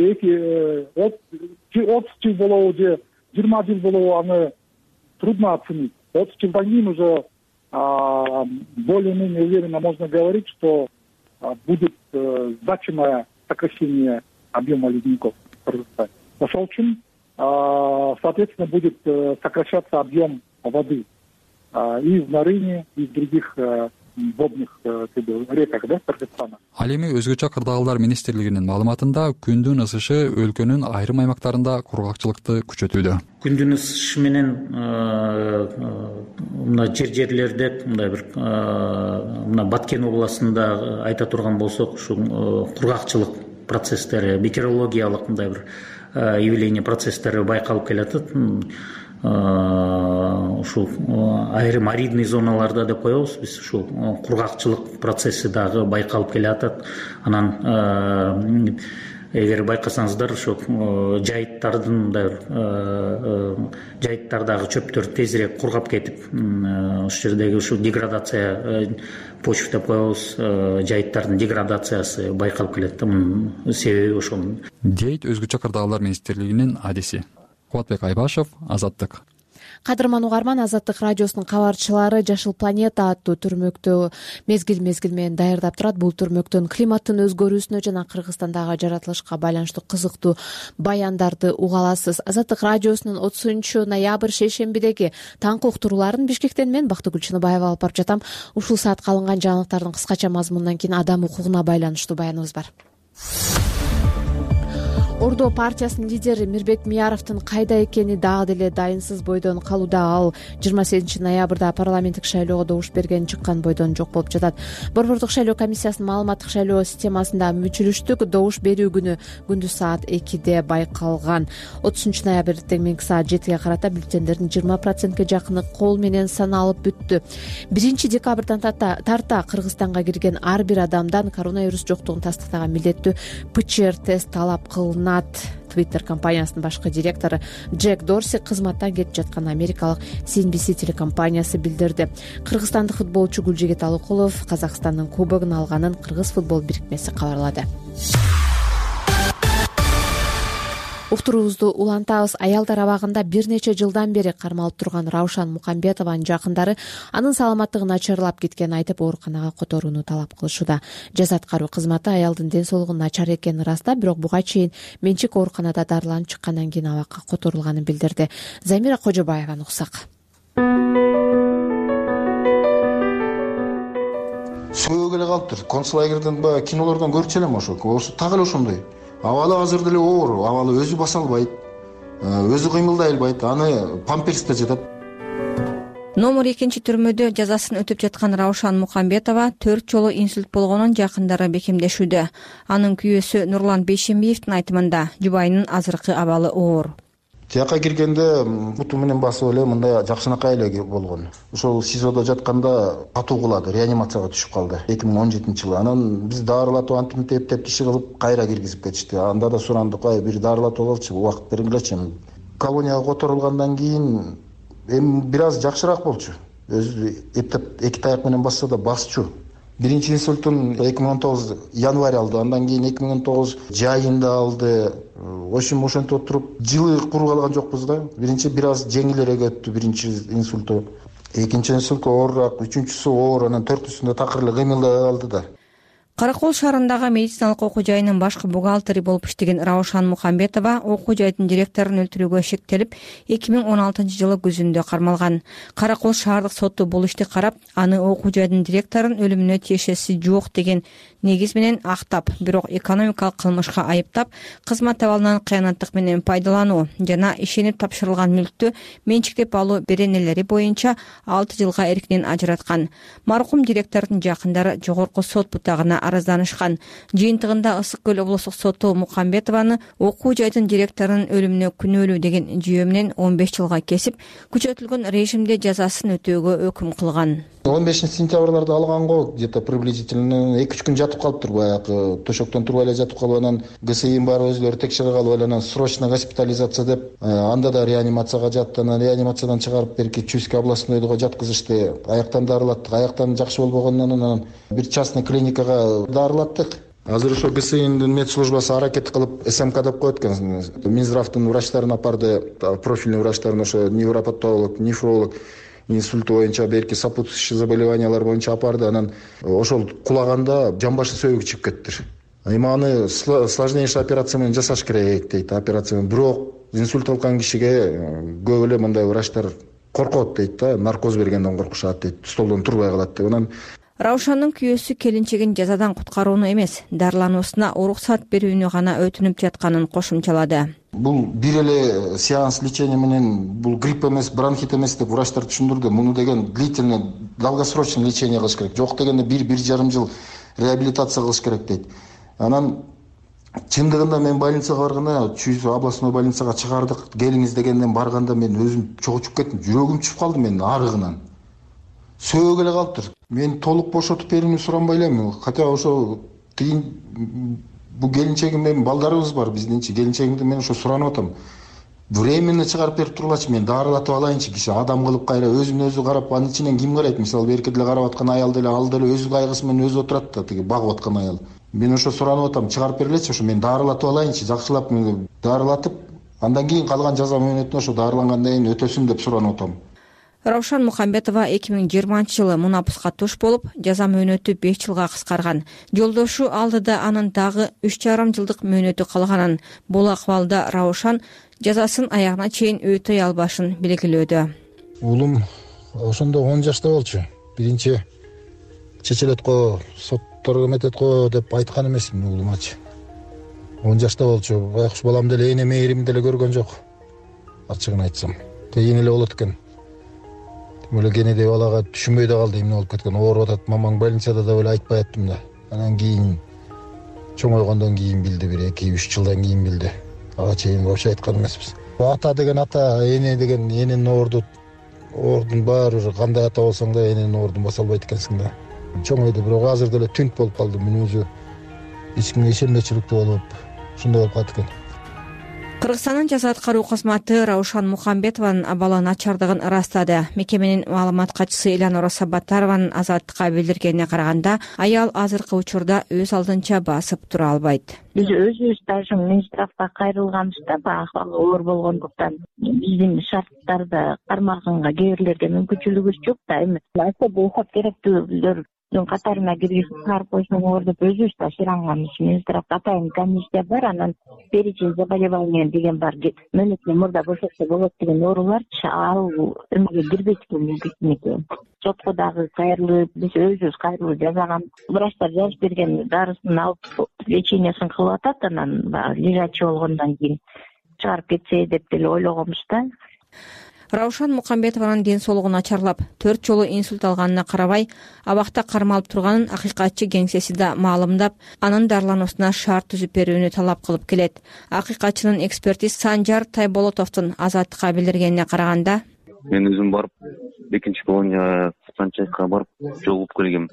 30 жыл болобу же 20 жыл болобу аны трудно оценить. 30 жылдан кийин уже более-менее уверенно можно говорить, что будет значимое сокращение объема ледников в Кыргызстане. Ошол үчүн, соответственно, будет сокращаться объем воды и в Нарыне, и в других водных реках, да, Кыргызстана. Ал эми өзгөчө кырдаалдар министрлигинин маалыматында күндүн ысышы өлкөнүн айрым аймактарында кургакчылыкты күчөтүүдө. Күндүн ысышы менен мына жерлерде мындай бир мына Баткен областында айта турган болсок, ушу кургакчылык процесстери, метеорологиялык мындай бир явление процесстери байкалып келатат. Ушул айрым аридный зоналарда деп коебуз биз, ушул кургакчылык процесси дагы байкалып келатат. Анан эгер байкасаңыздар, ошо жайыттардагы чөптөр тезирээк кургап кетип, ошол жердеги ушу деградация почв деп коебуз, жайыттардын деградациясы байкалып келет да. Мунун себеби ошол, дейт өзгөчө кырдаалдар министрлигинин адиси Кубатбек Айбашев, Азаттык. Кадырман угарман, Азаттык радиосунун кабарчылары Жашыл планета аттуу түрмөктү мезгил менен даярдап турат. Бул түрмөктөн климаттын өзгөрүүсүнө жана Кыргызстандагы жаратылышка байланыштуу кызыктуу баяндарды уга аласыз. Азаттык радиосунун 30-ноябрь шейшембидеги таңкы уктурууларын Бишкектен мен Бактыгүл Чыныбаева алып барып жатам. Ушул саатка алынган жаңылыктардын кыскача мазмунунан кийин адам укугуна байланыштуу баяныбыз бар. Ордо партиясынын лидери Мирбек Мияровдун кайда экени дагы деле дайынсыз бойдон калууда. Ал 28 ноябрда парламенттик шайлоого добуш берген чыккан бойдон жок болуп жатат. Борбордук шайлоо комиссиясынын маалыматтык шайлоо системасында мүчүлүштүк добуш берүү күнү күндүз саат 2-де байкалган. 30 ноябрь теңменги саат 7-ге карата бюллетендердин 20%ге жакыны кол менен саналып бүттү. 1 декабрдан тарта Кыргызстанга кирген ар бир адамдан коронавирус жоктугун тастыктаган милдеттүү ПЧР тест талап кылынат. Twitter компаниясынын башкы директору Джек Дорси кызматтан кетип жаткан америкалык CNBC телекомпаниясы билдирди. Кыргызстандык футболчу Гүлжегет Алыкулов Казакстандын кубогун алганын Кыргыз футбол бирикмеси кабарлады. Уктуруубузду улантабыз. Аялдар абагында бир нече жылдан бери кармалып турган Раушан Мукамбетованын жакындары анын саламаттыгын начарлап кеткенин айтып, ооруканага которууну талап кылышууда. Жаза аткаруу кызматы аялдын ден соолугу начар экенин ырастап, бирок буга чейин менчик ооруканада дарыланып чыккандан кийин абакка которулганын билдирди. Замира Кожобаеваны уксак. Сөөгө эле калыптыр. Концлагерден баягы кинолордон көрчү элем ошо так эле ошондой. Абалы азыр деле оор, абалы өзү баса албайт, өзү кыймылдай албайт, аны памперсте жатат. Номер 2 түрмөдө жазасын өтүп жаткан Раушан Мукамбетова 4 жолу инсульт болгонун жакындары бекемдешүүдө. Анын күйөөсү Нурлан Бейшембиевдин айтымында жубайынын азыркы абалы оор. Тияка киргенде буту менен басып эле мындай жакшынакай эле болгон. Ошол СИЗОдо жатканда катуу кулады, реанимацияга түшүп калды 2017-жылы. Анан биз дарылатып антип эптеп киши кылып кайра киргизип кетишти. Анда да сурандык, бир дарылатып алчы, убакыт бергилечи. Колонияга которулгандан кийин эми бир аз жакшыраак болчу. Өзү эптеп эки таяк менен басса да басчу. Биринчи инсультун 2019 январь алды, андан кийин 2019 жайында алды. Ошентип отуруп жылы куру калган жокпуз да. Биринчи бир аз жеңилирээк өттү биринчи инсульту. Экинчи инсульт оорураак, үчүнчүсү оор, анан төртүсүндө такыр эле кыймылдай алды да. Каракол шаарындагы медициналык окуу жайынын башкы бухгалтери болуп иштеген Раушан Мукамбетова окуу жайдын директорун өлтүрүүгө шектелип, 2016-жылы күзүндө кармалган. Каракол шаардык соту бул ишти карап, аны окуу жайдын директорун өлүмүнө тиешеси жок деген негиз менен актап, бирок экономикалык кылмышка айыптап, кызмат абалынан кыянаттык менен пайдалануу жана ишенип тапшырылган мүлктү менчиктеп алуу беренелери боюнча 6 жылга эркинен ажыраткан. Маркум директордун жакындары жогорку сот бутагына аразданышкан. Жыйынтыгында Ысык көл облустук соту Мукамбетованы окуу жайдын директорунун өлүмүнө күнөөлүү деген жүйө менен 15 жылга кесип, күчөтүлгөн режимде жазасын өтөөгө өкүм кылган. 15 сентябрда алганго где-то приблизительно 2-3 күн жатып калыптыр, баягы төшөктөн турбай эле жатып калып, анан ГСИМ бар өзүлөрү текшере калып, анан срочно госпитализация деп, анда да реанимацияга жатты, анан реанимациядан чыгарып берки Чуйский областнойго жаткызышты. Аяктан дарылаттык, аяктан жакшы болбогондон анан бир частный клиникага дарылаттык. Азыр ошо ГСИМдин медслужбасы аракет кылып СМК деп коет экен. Минздравдын врачтарын апарды, профильный врачтарын, ошо невропатолог, нефролог, инсульт боюнча, берки сопутствующий заболеваниялар боюнча апарды. Анан ошол кулаганда жамбашы сөөгү чыгып кетти. Эми аны сложнейший операция менен жасаш керек дейт, операция менен. Бирок инсульт алган кишиге көп эле мындай врачтар коркот дейт да, наркоз бергенден коркушат дейт, столдон турбай калат деп. Анан Раушандын күйөөсү келинчегин жазадан куткарууну эмес, дарылануусуна уруксат берүүнү гана өтүнүп жатканын кошумчалады. Бул бир эле сеанс лечения менен бул грипп эмес, бронхит эмес деп врачтар түшүндүрдү. Муну деген длительный, долгосрочный лечение кылыш керек. Жок дегенде 1-1,5 жыл реабилитация кылыш керек дейт. Анан чындыгында мен больницага барганда, Чүй областной больницага чыгардык, келиңиз дегенден барганда мен өзүм чогучуп кеттим. Жүрөгүм түшүп калды менин арыгынан. Сөөгө эле калыптыр. Мен толук бошотуп берүүнү суранбай элем. Хотя ошо кийин бул келинчегим менен балдарыбыз бар биздинчи. Келинчегимди мен ошо суранып атам. Временно чыгарып берип тургулачы, мен дарылатып алайынчы, киши адам кылып кайра өзүн өзү карап, анын ичинен ким карайт? Мисалы берки деле карап аткан аял деле, ал деле өз кайгысы менен өзү отурат да, тиги багып аткан аял. Мен ошо суранып атам, чыгарып бергилечи, ошо мен дарылатып алайынчы, жакшылап дарылатып, андан кийин калган жаза мөөнөтүн ошо дарылангандан кийин өтөсүн деп суранып атам. Раушан Мукамбетова 2020-жылы мунапуска туш болуп, жаза мөөнөтү 5 жылга кыскарган. Жолдошу алдыда анын дагы 3,5 жылдык мөөнөтү калганын. Бул акыбалда Раушан жазасын аягына чейин өтөй албашын белгилөөдө. Уулум ошондо 10 жашта болчу. Биринчи чечелет го, сотторго эметет го деп айткан эмесмин уулумачы. 10 жашта болчу, байкуш балам деле эне мээримди деле көргөн жок, ачыгын айтсам. Тегин эле болот экен. Тим эле кенеде балага түшүнбөй да калды, эмне болуп кеткен. Ооруп атат, мамаң больницада да эле айтпай аттым да. Анан кийин чоңойгондон кийин билди, 1-2-3 жылдан кийин билди. Ага чейин вообще айткан эмеспиз. Ата деген ата, эне деген эненин ордун баары бир кандай ата болсоң да эненин ордун баса албайт экенсиң да. Чоңойду, бирок азыр деле түнт болуп калды. Мен өзү эч кимге ишенбечиликтүү болуп, ушундай болуп калат экен. Кыргызстандын жаза аткаруу кызматы Раушан Мухамбетованын абалы начардыгын ырастады. Мекеменин маалымат катчысы Элеонора Сабаттарованын Азаттыкка билдиргенине караганда, аял азыркы учурда өз алдынча басып тура албайт. Биз өзүбүз даже Минздравга кайрылганбыз да, акыбалы оор болгондуктан биздин шарттарда кармаганга кээ бирлерге мүмкүнчүлүгүбүз жок да. Эми бул керектүүлөр катарына киргизип чыгарып койсоңор деп өзүбүз ташыранганбыз. Минздрав атайын комиссия бар, анан перечень заболеваний деген бар. Мөөнөтүнөн мурда бошотсо болот деген ооруларчы ал эмеге кирбейт экен биздики. Сотко дагы кайрылып, биз өзүбүз кайрылып жазган. Врачтар жазып берген дарысын алып лечениясын кылып атат, анан лежачий болгондон кийин чыгарып кетсе деп деле ойлогонбуз да. Раушан Мухамбетованын ден соолугу начарлап, 4 жолу инсульт алганына карабай, абакта кармалып турганын акыйкатчы кеңсеси да маалымдап, анын дарылануусуна шарт түзүп берүүнү талап кылып келет. Акыйкатчынын экспертиз Санжар Тайболотовдун Азаттыкка билдиргенине караганда, мен өзүм барып, экинчи колония станцияга барып, жолугуп келгем.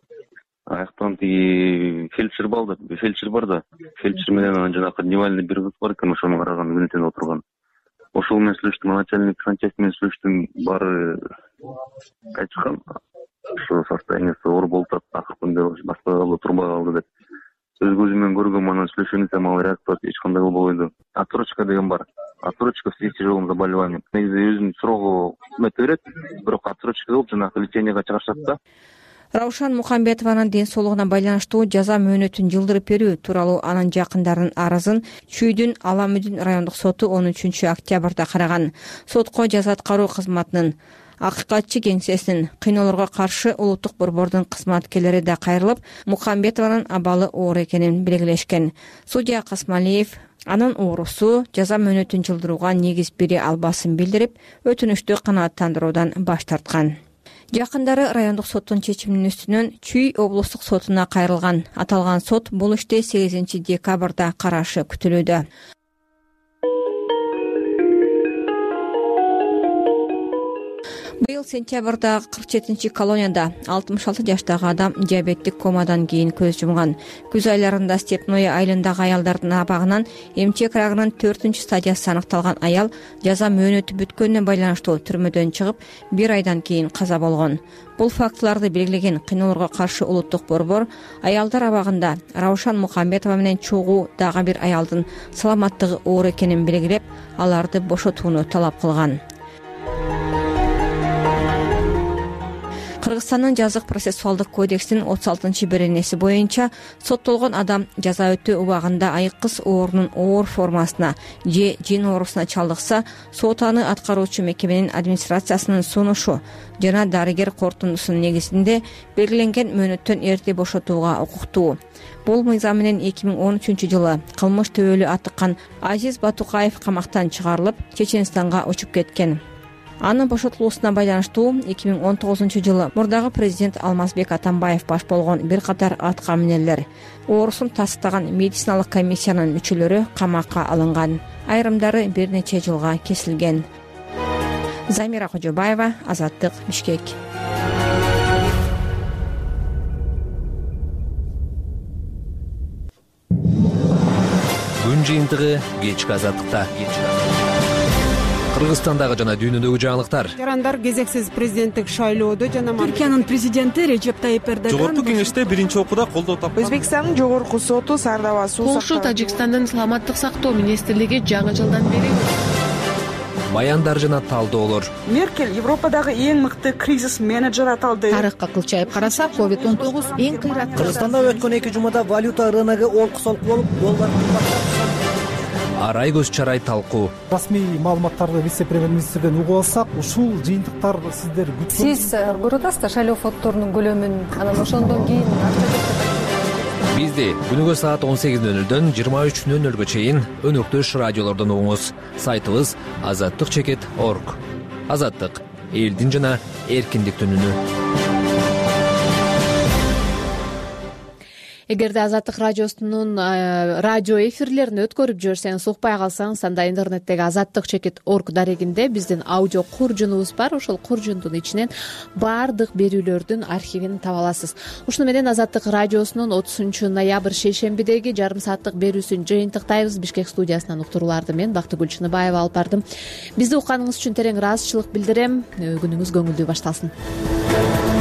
Аяктан тиги фельдшер балды, фельдшер бар да, фельдшер менен анан жанагы дневальный бир кыз бар экен, ошону караган бөлмөдө отурган. Ошол менен сүйлөштүм, начальник санчасти менен сүйлөштүм, баары айтышкан. Ошо состояниясы оор болуп атат, акыркында баспай калды, турбай калды деп. Өз көзүм менен көргөм, анан сүйлөшкөндө ал реакция эч кандай болбойду. Отсрочка деген бар. Отсрочка в связи с тяжелым заболеванием. Негизи өзүнүн срогу өтө берет, бирок отсрочка кылып жанагы леченияга чыгарышат да. Раушан Мухамбетованын ден соолугуна байланыштуу жаза мөөнөтүн жылдырып берүү тууралуу анын жакындарынын арызын Чүйдүн Аламүдүн райондук соту 13 октябрда караган. Сотко жаза аткаруу кызматынын акыйкатчы кеңсесинин кыйноолорго каршы улуттук борбордун кызматкерлери да кайрылып, Мухамбетованын абалы оор экенин белгилешкен. Судья Касмалиев анын оорусу жаза мөөнөтүн жылдырууга негиз бере албасын билдирип, өтүнүштү канааттандыруудан баш тарткан. Жакындары райондук соттун чечиминин үстүнөн Чүй облустук сотуна кайрылган. Аталган сот бул иште 8 декабрда карашы күтүлүүдө. Быйыл сентябрда 47 колонияда 66 жаштагы адам диабеттик комадан кийин көз жумган. Күз айларында Степное айылындагы аялдардын абагынан эмчек рагынын 4-стадиясы аныкталган аял жаза мөөнөтү бүткөнүнө байланыштуу түрмөдөн чыгып 1 айдан кийин каза болгон. Бул фактыларды белгилеген кыйноолорго каршы улуттук борбор аялдар абагында Раушан Мухамбетова менен чогуу дагы бир аялдын саламаттыгы оор экенин белгилеп, аларды бошотууну талап кылган. Кыргызстандын жазык процессуалдык кодексинин 36-беренеси боюнча соттолгон адам жаза өтүү убагында айыккыс оорунун оор формасына же жин оорусуна чалдыкса, сот аны аткаруучу мекеменин администрациясынын сунушу жана дарыгер корутундусунун негизинде белгиленген мөөнөттөн эрте бошотууга укуктуу. Бул мыйзам менен 2013 жылы кылмыш төбөлү атыккан Азиз Батукаев камактан чыгарылып, Чеченстанга учуп кеткен. Анын бошотулуусуна байланыштуу 2019 жылы мурдагы президент Алмазбек Атамбаев баш болгон бир катар атка минерлер, оорусун тастыктаган медициналык комиссиянын мүчөлөрү камакка алынган. Айрымдары бир нече жылга кесилген. Замира Кожобаева, Азаттык, Бишкек. Күн жыйынтыгы кечки Азаттыкта. Кыргызстандагы жана дүйнөдөгү жаңылыктар. Жарандар кезексиз президенттик шайлоодо жана Түркиянын президенти Режеп Тайип Эрдоган жогорку кеңеште биринчи окууда колдоо тапкан. Өзбекстандын жогорку соту Сардаба суу Полша Тажикстандын саламаттык сактоо министрлиги жаңы жылдан бери баяндар жана талдоолор. Меркель Европадагы эң мыкты кризис менеджер аталды. Тарыхка кылчайып карасак, COVID-19 эң кыйраттуу. Кыргызстанда өткөн 2 жумада валюта рыногу олку-солку болуп, доллар Арай көз чарай талкуу. Расмий маалыматтарды вице-премьер-министрден угуп алсак, ушул жыйынтыктар сиздер Сиз көрүп атасыздар шайлоо фонддорунун көлөмүн, анан ошондон кийин бизди күнүгө саат 18:00дөн 23:00 чейин өнөктөш радиолордон угуңуз. Сайтыбыз azattik.org. Азаттык — элдин жана эркиндиктин үнү. Эгерде Азаттык радиосунун радио эфирлерин өткөрүп жиберсеңиз, укпай калсаңыз, анда интернеттеги azattik.org дарегинде биздин аудио куржунубуз бар. Ошол куржундун ичинен баардык берүүлөрдүн архивин таба аласыз. Ушуну менен Азаттык радиосунун 30 ноябрь шейшембидеги жарым сааттык берүүсүн жыйынтыктайбыз. Бишкек студиясынан уктурууларды мен Бактыгүл Чыныбаева алып бардым. Бизди укканыңыз үчүн терең ыраазычылык билдирем. Күнүңүз көңүлдүү башталсын.